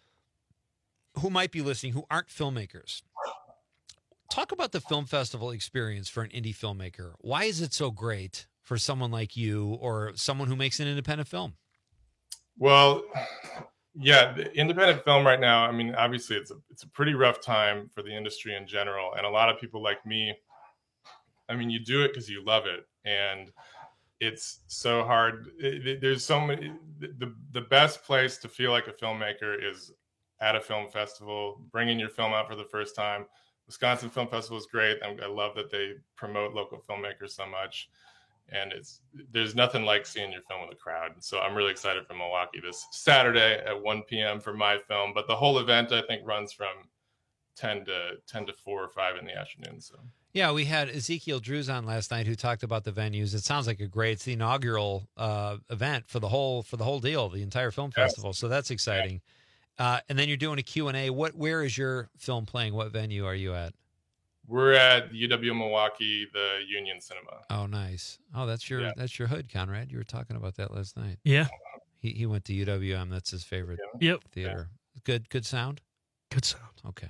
who might be listening who aren't filmmakers, talk about the film festival experience for an indie filmmaker? Why is it so great for someone like you or someone who makes an independent film? Well, yeah, the independent film right now, I mean, obviously it's a pretty rough time for the industry in general. And a lot of people like me, I mean, you do it because you love it. And it's so hard. There's so many, the best place to feel like a filmmaker is at a film festival, bringing your film out for the first time. Wisconsin Film Festival is great. I love that they promote local filmmakers so much. And there's nothing like seeing your film with a crowd. So I'm really excited for Milwaukee this Saturday at 1 p.m. for my film. But the whole event, I think, runs from 10 to 4 or 5 in the afternoon. So Yeah, we had Ezekiel Drews on last night who talked about the venues. It sounds like it's the inaugural event for the whole deal, the entire film festival. So that's exciting. And then you're doing a Q&A. Where is your film playing? What venue are you at? We're at UW Milwaukee, the Union Cinema. Oh, nice. Oh, that's your hood, Conrad. You were talking about that last night. Yeah. He went to UWM. That's his favorite theater. Yeah. Good sound? Good sound. Okay.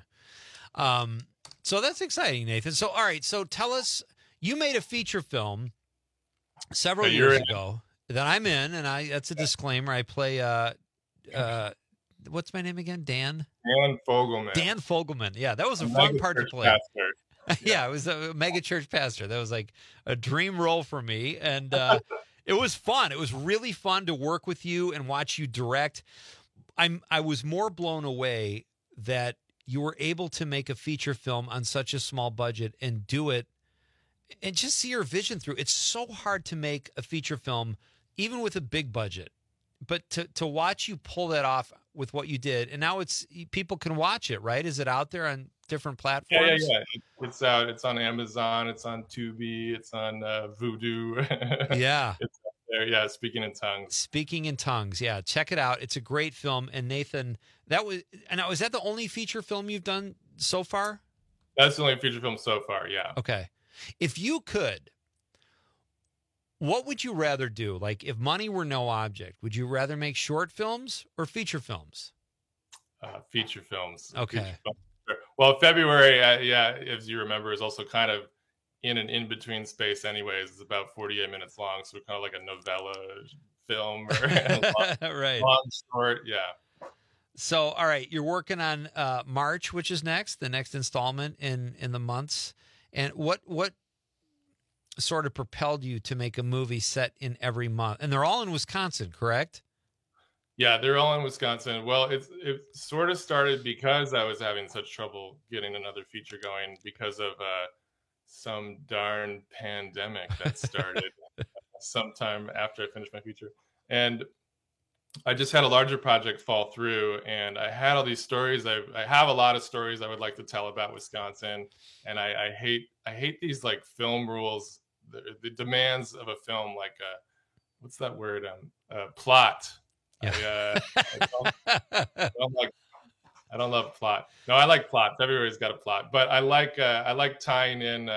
So that's exciting, Nathan. So, all right. So tell us, you made a feature film several years ago that I'm in, and that's a disclaimer. I play, what's my name again? Dan Fogelman. Dan Fogelman. Yeah, that was a fun part to play. Yeah, it was a mega church pastor. That was like a dream role for me. And it was fun. It was really fun to work with you and watch you direct. I was more blown away that you were able to make a feature film on such a small budget and do it and just see your vision through. It's so hard to make a feature film, even with a big budget. But to watch you pull that off with what you did, and now people can watch it, right? Is it out there on different platforms? Yeah. It's out. It's on Amazon. It's on Tubi. It's on Vudu. Yeah. It's up there. Yeah, Speaking in Tongues. Speaking in Tongues. Yeah, check it out. It's a great film. And Nathan, was that the only feature film you've done so far? That's the only feature film so far, yeah. Okay. If you could, what would you rather do? Like, if money were no object, would you rather make short films or feature films? Feature films. Okay. Feature films. Well, February, as you remember, is also kind of in an in-between space anyways. It's about 48 minutes long, so kind of like a novella film or right. long short, yeah. So, all right, you're working on March, which is the next installment in the months. And what sort of propelled you to make a movie set in every month? And they're all in Wisconsin, correct? Yeah, they're all in Wisconsin. Well, it sort of started because I was having such trouble getting another feature going because of some darn pandemic that started sometime after I finished my feature. And I just had a larger project fall through, and I had all these stories. I have a lot of stories I would like to tell about Wisconsin, and I hate these like film rules, the demands of a film, like what's that word? Plot. Yeah. I don't love plot. No, I like plots. Everybody's got a plot, but I like tying in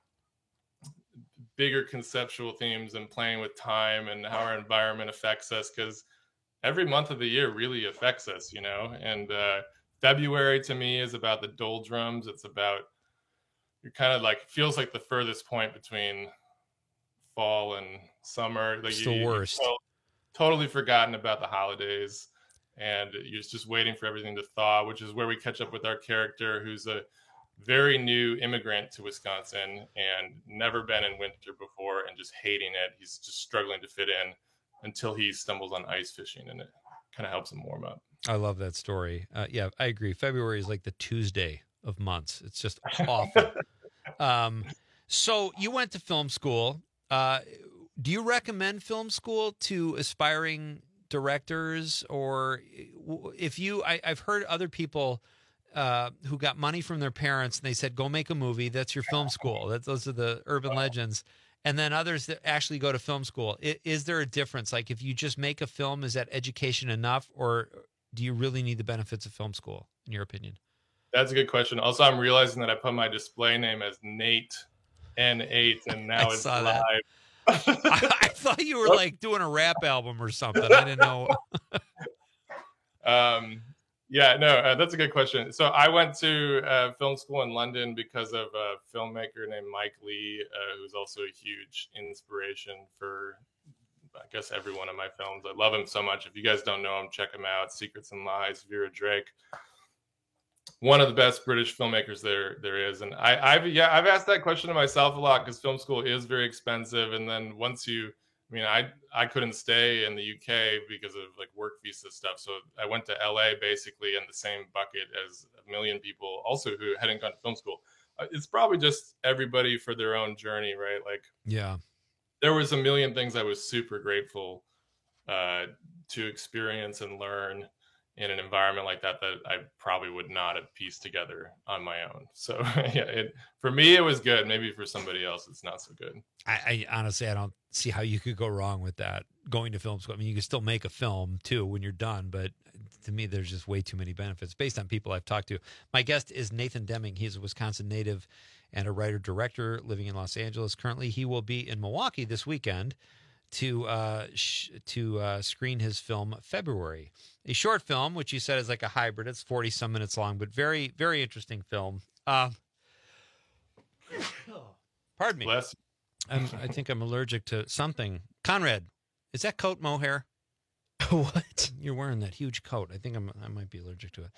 bigger conceptual themes and playing with time and how our environment affects us, because every month of the year really affects us, and February to me is about the doldrums. It's about, you're kind of like, feels like the furthest point between fall and summer. Like it's the worst. Totally forgotten about the holidays, and you're just waiting for everything to thaw, which is where we catch up with our character, who's a very new immigrant to Wisconsin and never been in winter before and just hating it. He's just struggling to fit in until he stumbles on ice fishing, and it kind of helps him warm up. I love that story. Yeah, I agree. February is like the Tuesday of months. It's just awful. So you went to film school. Do you recommend film school to aspiring directors, or if I've heard other people who got money from their parents and they said, go make a movie, that's your film school. Those are the urban legends. And then others that actually go to film school. Is there a difference? Like, if you just make a film, is that education enough, or do you really need the benefits of film school, in your opinion? That's a good question. Also, I'm realizing that I put my display name as Nate N8, and now it's live. I thought you were like doing a rap album or something. I didn't know. Yeah, no, that's a good question. So I went to film school in London because of a filmmaker named Mike Lee, who's also a huge inspiration for, I guess, every one of my films. I love him so much. If you guys don't know him, check him out. Secrets and Lies, Vera Drake. One of the best British filmmakers there is. And I've asked that question to myself a lot, because film school is very expensive. And then once I couldn't stay in the UK because of like work visa stuff. So I went to LA basically in the same bucket as a million people also who hadn't gone to film school. It's probably just everybody for their own journey, right? Like, yeah, there was a million things I was super grateful to experience and learn in an environment like that I probably would not have pieced together on my own. So yeah, for me, it was good. Maybe for somebody else, it's not so good. I honestly, I don't see how you could go wrong with that. Going to film school. I mean, you can still make a film too when you're done, but to me, there's just way too many benefits based on people I've talked to. My guest is Nathan Deming. He's a Wisconsin native and a writer-director living in Los Angeles. Currently, he will be in Milwaukee this weekend to screen his film February, a short film, which you said is like a hybrid. It's 40-some minutes long, but very, very interesting film. Pardon me. I think I'm allergic to something. Conrad, is that coat mohair? What? You're wearing that huge coat. I think I might be allergic to it.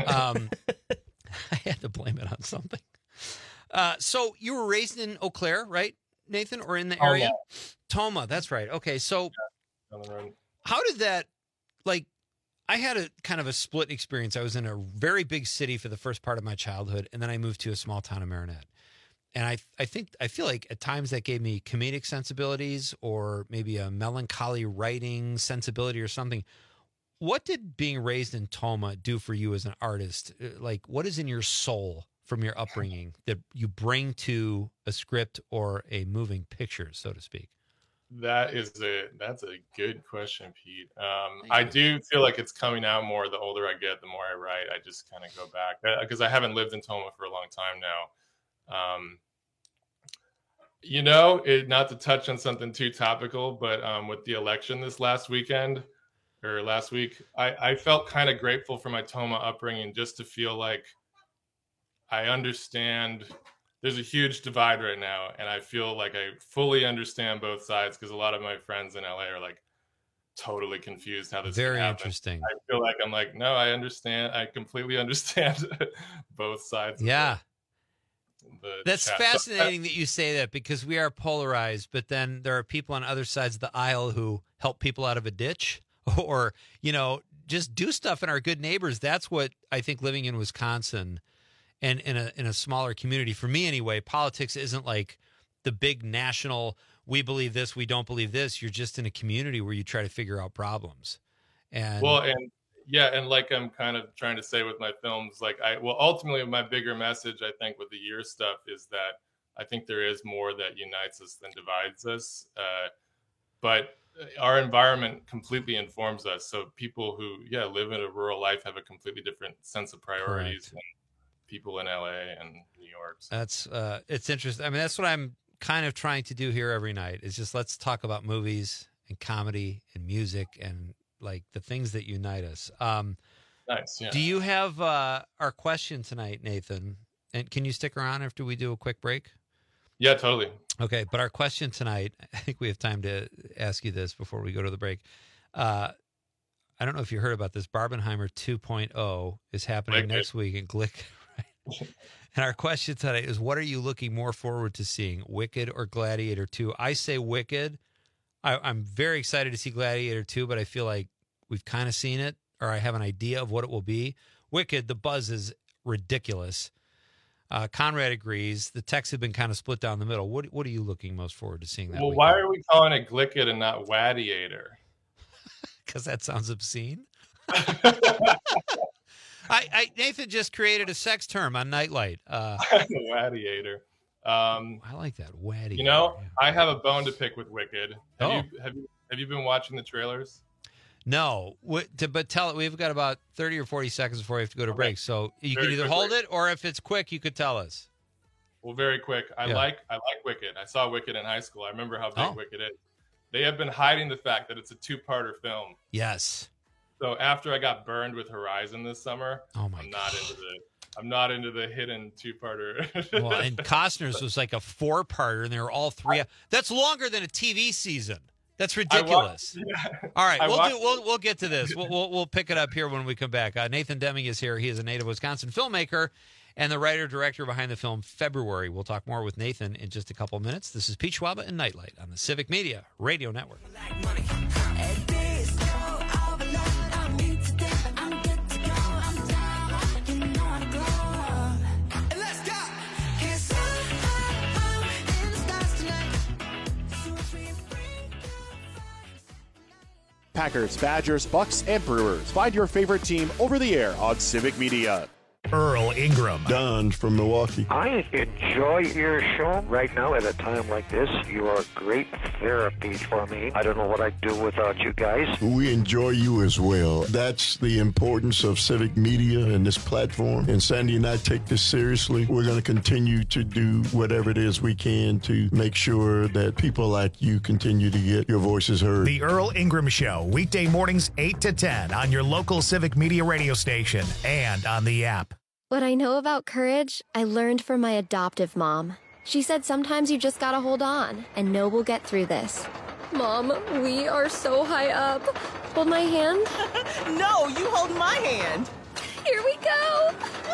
I had to blame it on something. So you were raised in Eau Claire, right, Nathan, or in the area? Yeah. Toma, that's right. Okay, so how did that, like, I had a kind of a split experience. I was in a very big city for the first part of my childhood, and then I moved to a small town of Marinette. And I feel like at times that gave me comedic sensibilities or maybe a melancholy writing sensibility or something. What did being raised in Toma do for you as an artist? Like, what is in your soul from your upbringing that you bring to a script or a moving picture, so to speak? That's a good question, Pete. I do feel like it's coming out more the older I get, the more I write. I just kind of go back because I haven't lived in Toma for a long time now. Not to touch on something too topical, but with the election this last week, I felt kind of grateful for my Toma upbringing, just to feel like I understand there's a huge divide right now, and I feel like I fully understand both sides, because a lot of my friends in LA are like totally confused how this Very can happen. interesting. I feel like I'm like, no, I understand. I completely understand both sides. Yeah. That's chat. fascinating that you say that, because we are polarized, but then there are people on other sides of the aisle who help people out of a ditch or, just do stuff in our good neighbors. That's what I think living in Wisconsin and in a smaller community, for me anyway, politics isn't like the big national, we believe this, we don't believe this. You're just in a community where you try to figure out problems. And like I'm kind of trying to say with my films, ultimately my bigger message, I think, with the year stuff is that I think there is more that unites us than divides us. But our environment completely informs us. So people who, live in a rural life have a completely different sense of priorities than people in LA and New York. So. That's, it's interesting. I mean, that's what I'm kind of trying to do here every night, is just let's talk about movies and comedy and music and like the things that unite us. Nice. Yeah. Do you have our question tonight, Nathan? And can you stick around after we do a quick break? Yeah, totally. Okay, but our question tonight, I think we have time to ask you this before we go to the break. I don't know if you heard about this. Barbenheimer 2.0 is happening next week in Glick. Right? And our question tonight is, what are you looking more forward to seeing, Wicked or Gladiator 2? I say Wicked. I'm very excited to see Gladiator 2, but I feel like we've kind of seen it, or I have an idea of what it will be. Wicked, the buzz is ridiculous. Conrad agrees. The texts have been kind of split down the middle. What are you looking most forward to seeing that weekend? Why are we calling it Glicked and not Wadiator? Because that sounds obscene. Nathan just created a sex term on Nightlight. Wadiator. I like that. Waddy. I have a bone to pick with Wicked. Have you been watching the trailers? No, but tell it. We've got about 30 or 40 seconds before we have to go to break. So you can either hold it, or if it's quick, you could tell us. Well, very quick. I like Wicked. I saw Wicked in high school. I remember how big Wicked is. They have been hiding the fact that it's a two-parter film. Yes. So after I got burned with Horizon this summer, I'm not into the hidden two-parter. Well, and Costner's was like a four-parter, and they were all three. That's longer than a TV season. That's ridiculous. All right, we'll get to this. We'll pick it up here when we come back. Nathan Deming is here. He is a native Wisconsin filmmaker and the writer-director behind the film February. We'll talk more with Nathan in just a couple of minutes. This is Pete Schwaba and Nightlight on the Civic Media Radio Network. Packers, Badgers, Bucks, and Brewers. Find your favorite team over the air on Civic Media. Earl Ingram. Don from Milwaukee. I enjoy your show. Right now, at a time like this, you are great therapy for me. I don't know what I'd do without you guys. We enjoy you as well. That's the importance of Civic Media and this platform. And Sandy and I take this seriously. We're going to continue to do whatever it is we can to make sure that people like you continue to get your voices heard. The Earl Ingram Show, weekday mornings 8 to 10 on your local Civic Media radio station and on the app. What I know about courage, I learned from my adoptive mom. She said sometimes you just gotta hold on and know we'll get through this. Mom, we are so high up. Hold my hand. No, you hold my hand. Here we go.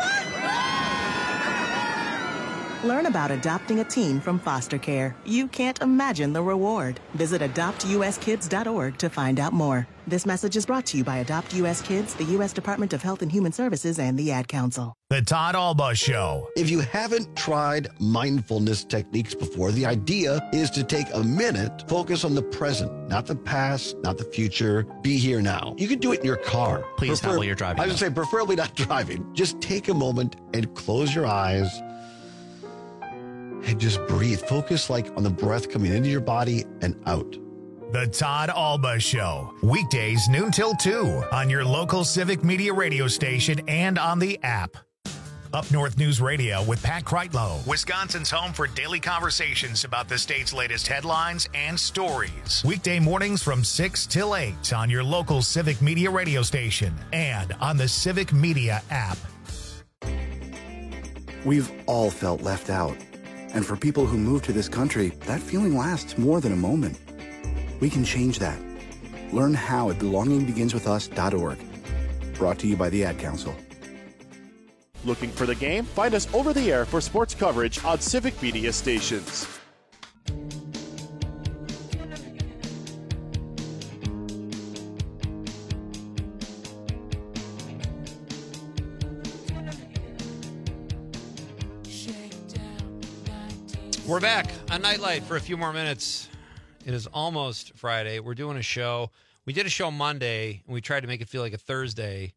Learn about adopting a teen from foster care. You can't imagine the reward. Visit adoptuskids.org to find out more. This message is brought to you by Adopt U.S. Kids, the U.S. Department of Health and Human Services, and the Ad Council. The Todd Alba Show. If you haven't tried mindfulness techniques before, the idea is to take a minute, focus on the present, not the past, not the future. Be here now. You can do it in your car. Please not while you're driving. I would say preferably not driving. Just take a moment and close your eyes and just breathe. Focus on the breath coming into your body and out. The Todd Alba Show, weekdays noon till 2 on your local Civic Media radio station and on the app. Up North News Radio with Pat Kreitlow, Wisconsin's home for daily conversations about the state's latest headlines and stories. Weekday mornings from 6 till 8 on your local Civic Media radio station and on the Civic Media app. We've all felt left out. And for people who move to this country, that feeling lasts more than a moment. We can change that. Learn how at belongingbeginswithus.org. Brought to you by the Ad Council. Looking for the game? Find us over the air for sports coverage on Civic Media stations. We're back on Nightlight for a few more minutes. It is almost Friday. We're doing a show. We did a show Monday, and we tried to make it feel like a Thursday.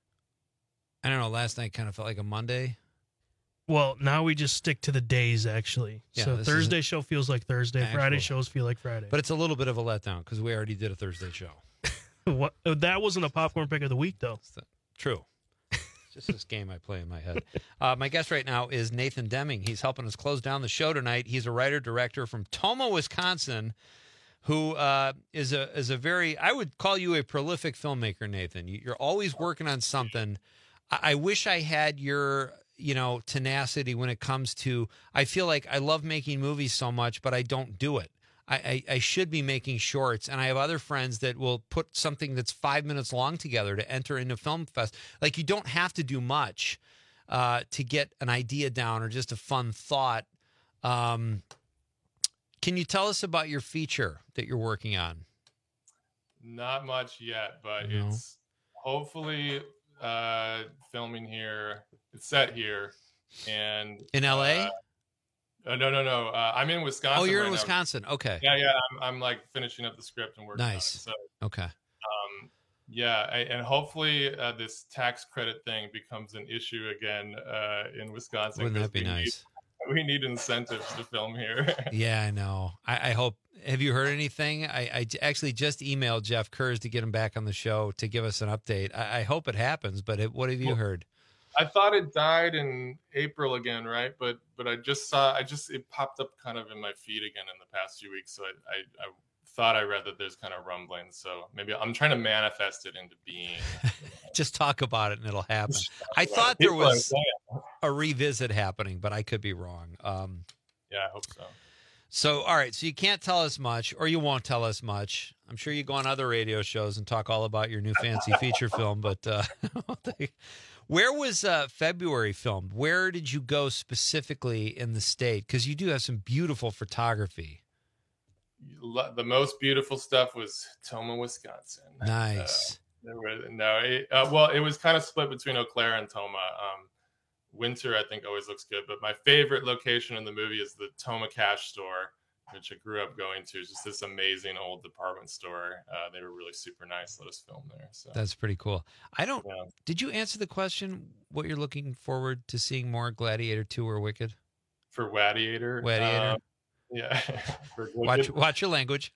I don't know, last night kind of felt like a Monday. Well, now we just stick to the days, actually. Yeah, so Thursday show feels like Thursday. Actual. Friday shows feel like Friday. But it's a little bit of a letdown because we already did a Thursday show. What? That wasn't a popcorn pick of the week, though. True. Just this game I play in my head. My guest right now is Nathan Deming. He's helping us close down the show tonight. He's a writer-director from Tomah, Wisconsin, who is a very, I would call you a prolific filmmaker, Nathan. You're always working on something. I wish I had your, tenacity when it comes to, I feel like I love making movies so much, but I don't do it. I should be making shorts, and I have other friends that will put something that's 5 minutes long together to enter into Film Fest. Like, you don't have to do much to get an idea down or just a fun thought. Can you tell us about your feature that you're working on? Not much yet, but it's hopefully filming here. It's set here. And in LA? No. I'm in Wisconsin. Oh, you're right in now. Wisconsin. Okay. Yeah. I'm like finishing up the script and working nice. on it. So, okay. And hopefully this tax credit thing becomes an issue again in Wisconsin. Wouldn't that be nice? We need incentives to film here. Yeah, I know. I hope. Have you heard anything? I actually just emailed Jeff Kurz to get him back on the show to give us an update. I hope it happens, but what have you heard? I thought it died in April again, right? But I just saw, it popped up kind of in my feed again in the past few weeks. So I thought I read that there's kind of rumblings. So maybe I'm trying to manifest it into being. Just talk about it and it'll happen. I thought there was a revisit happening, but I could be wrong. Yeah, I hope so. So, all right. So you can't tell us much, or you won't tell us much. I'm sure you go on other radio shows and talk all about your new fancy feature film, but where was February filmed? Where did you go specifically in the state? Because you do have some beautiful photography. The most beautiful stuff was Tomah, Wisconsin. Nice. It was kind of split between Eau Claire and Tomah. Winter, I think, always looks good, but my favorite location in the movie is the Tomah Cash Store which I grew up going to. It's just this amazing old department store. They were really super nice. Let us film there. So That's pretty cool. Did you answer the question what you're looking forward to seeing more, Gladiator 2 or Wicked? For Wadiator? Yeah. For Watch your language.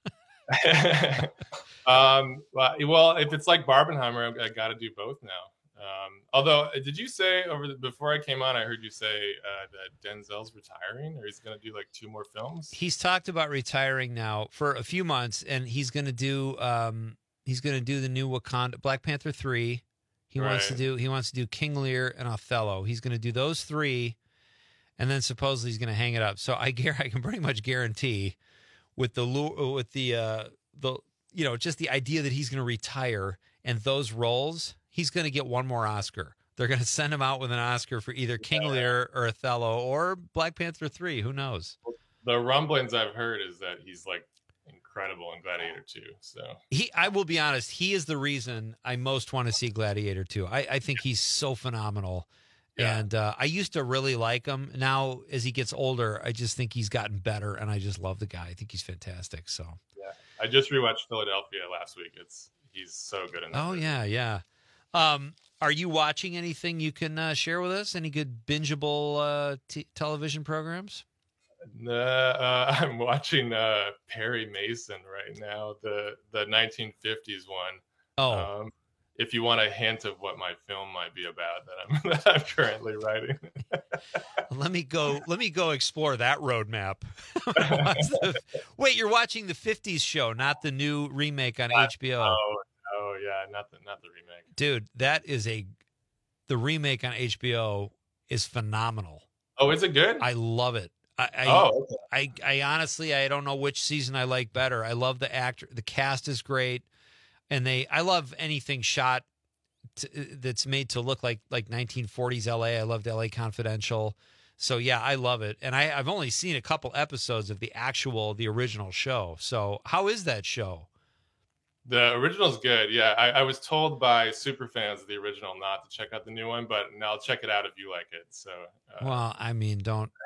Well, if it's like Barbenheimer, I got to do both now. Although, did you say before I came on, I heard you say that Denzel's retiring, or he's going to do like 2 more films? He's talked about retiring now for a few months, and he's going to do the new Wakanda, Black Panther 3. He wants to do King Lear and Othello. He's going to do those 3, and then supposedly he's going to hang it up. So I can pretty much guarantee with the just the idea that he's going to retire and those roles, he's going to get one more Oscar. They're going to send him out with an Oscar for either King Lear or Othello or Black Panther 3. Who knows? The rumblings I've heard is that he's like incredible in Gladiator 2. So I will be honest, he is the reason I most want to see Gladiator 2. I think he's so phenomenal. Yeah. And I used to really like him. Now, as he gets older, I just think he's gotten better, and I just love the guy. I think he's fantastic. So yeah, I just rewatched Philadelphia last week. He's so good in that. Oh, yeah. Are you watching anything you can share with us? Any good bingeable television programs? I'm watching Perry Mason right now, the 1950s one. Oh. If you want a hint of what my film might be about that I'm currently writing. Let me go explore that roadmap. Wait, you're watching the 50s show, not the new remake on HBO. Oh yeah, not the remake. Dude, the remake on HBO is phenomenal. Oh, is it good? I love it. Okay. I honestly, I don't know which season I like better. I love the actor. The cast is great. And I love anything shot that's made to look like 1940s LA. I loved LA Confidential. So yeah, I love it. And I've only seen a couple episodes of the original show. So how is that show? The original's good. Yeah. I was told by super fans of the original not to check out the new one, but now I'll check it out if you like it. So, well, I mean,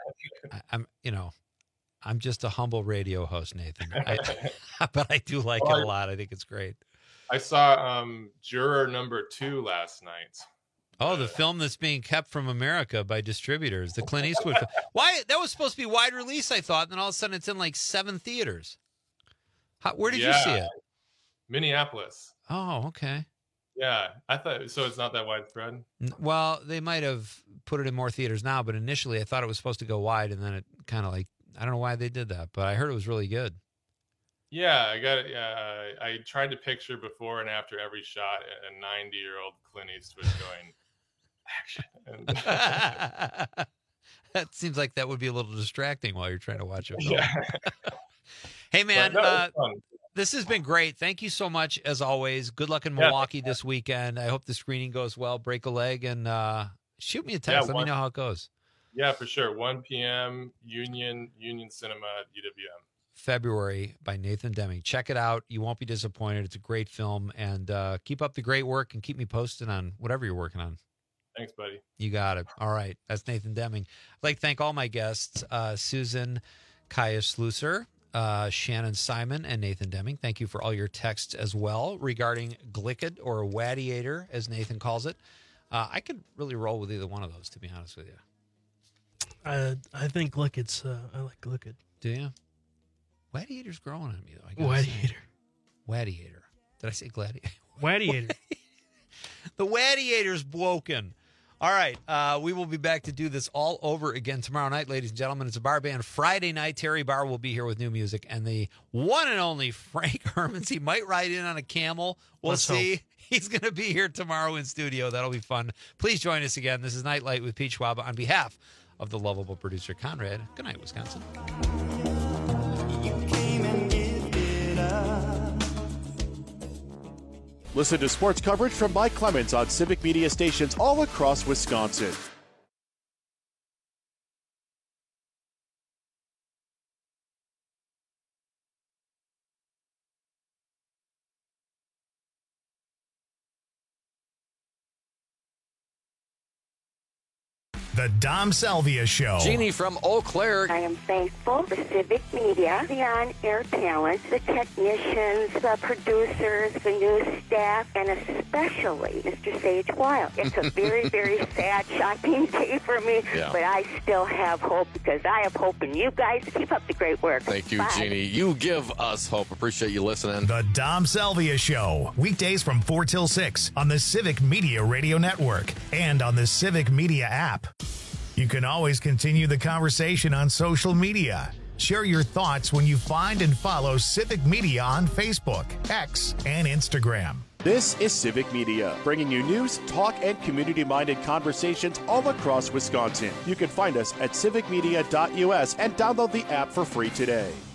I'm just a humble radio host, Nathan. But I do like it a lot. I think it's great. I saw Juror number 2 last night. Oh, the film that's being kept from America by distributors, the Clint Eastwood film. Why? That was supposed to be wide release, I thought, and then all of a sudden it's in like 7 theaters. Where did you see it? Minneapolis. Oh, okay. Yeah, I thought so. It's not that widespread. Well, they might have put it in more theaters now, but initially I thought it was supposed to go wide, and then it kind of I don't know why they did that, but I heard it was really good. Yeah, I got it. I tried to picture before and after every shot a 90-year-old Clint Eastwood going action. That seems like that would be a little distracting while you're trying to watch a film. Yeah. Hey, man, this has been great. Thank you so much, as always. Good luck in Milwaukee this weekend. I hope the screening goes well. Break a leg and shoot me a text. Let me know how it goes. Yeah, for sure. 1 p.m. Union Cinema at UWM. February by Nathan Deming. Check it out. You won't be disappointed. It's a great film. And keep up the great work and keep me posted on whatever you're working on. Thanks, buddy. You got it. All right. That's Nathan Deming. I'd like to thank all my guests, Susan Kaya-Slusser, Shannon Simon, and Nathan Deming. Thank you for all your texts as well regarding Glicked or Wadiator, as Nathan calls it. I could really roll with either one of those, to be honest with you. I think Glicked's, I like Glicked. Do you? Wadiator's growing on me, though. Wadiator. Did I say gladiator? Wadiator. The Wadiator's broken. All right. We will be back to do this all over again tomorrow night, ladies and gentlemen. It's a bar band Friday night. Terry Barr will be here with new music. And the one and only Frank Hermans. He might ride in on a camel. We'll see. He's going to be here tomorrow in studio. That'll be fun. Please join us again. This is Nightlight with Pete Schwab on behalf of the lovable producer, Conrad. Good night, Wisconsin. Listen to sports coverage from Mike Clemens on Civic Media stations all across Wisconsin. The Dom Salvia Show. Jeannie from Eau Claire. I am thankful for Civic Media, the on-air talent, the technicians, the producers, the news staff, and especially Mr. Sage Wild. It's a very, very sad, shocking day for me, but I still have hope because I have hope in you guys. Keep up the great work. Thank you, Bye. Jeannie. You give us hope. Appreciate you listening. The Dom Salvia Show. Weekdays from 4 till 6 on the Civic Media Radio Network and on the Civic Media app. You can always continue the conversation on social media. Share your thoughts when you find and follow Civic Media on Facebook, X, and Instagram. This is Civic Media, bringing you news, talk, and community-minded conversations all across Wisconsin. You can find us at civicmedia.us and download the app for free today.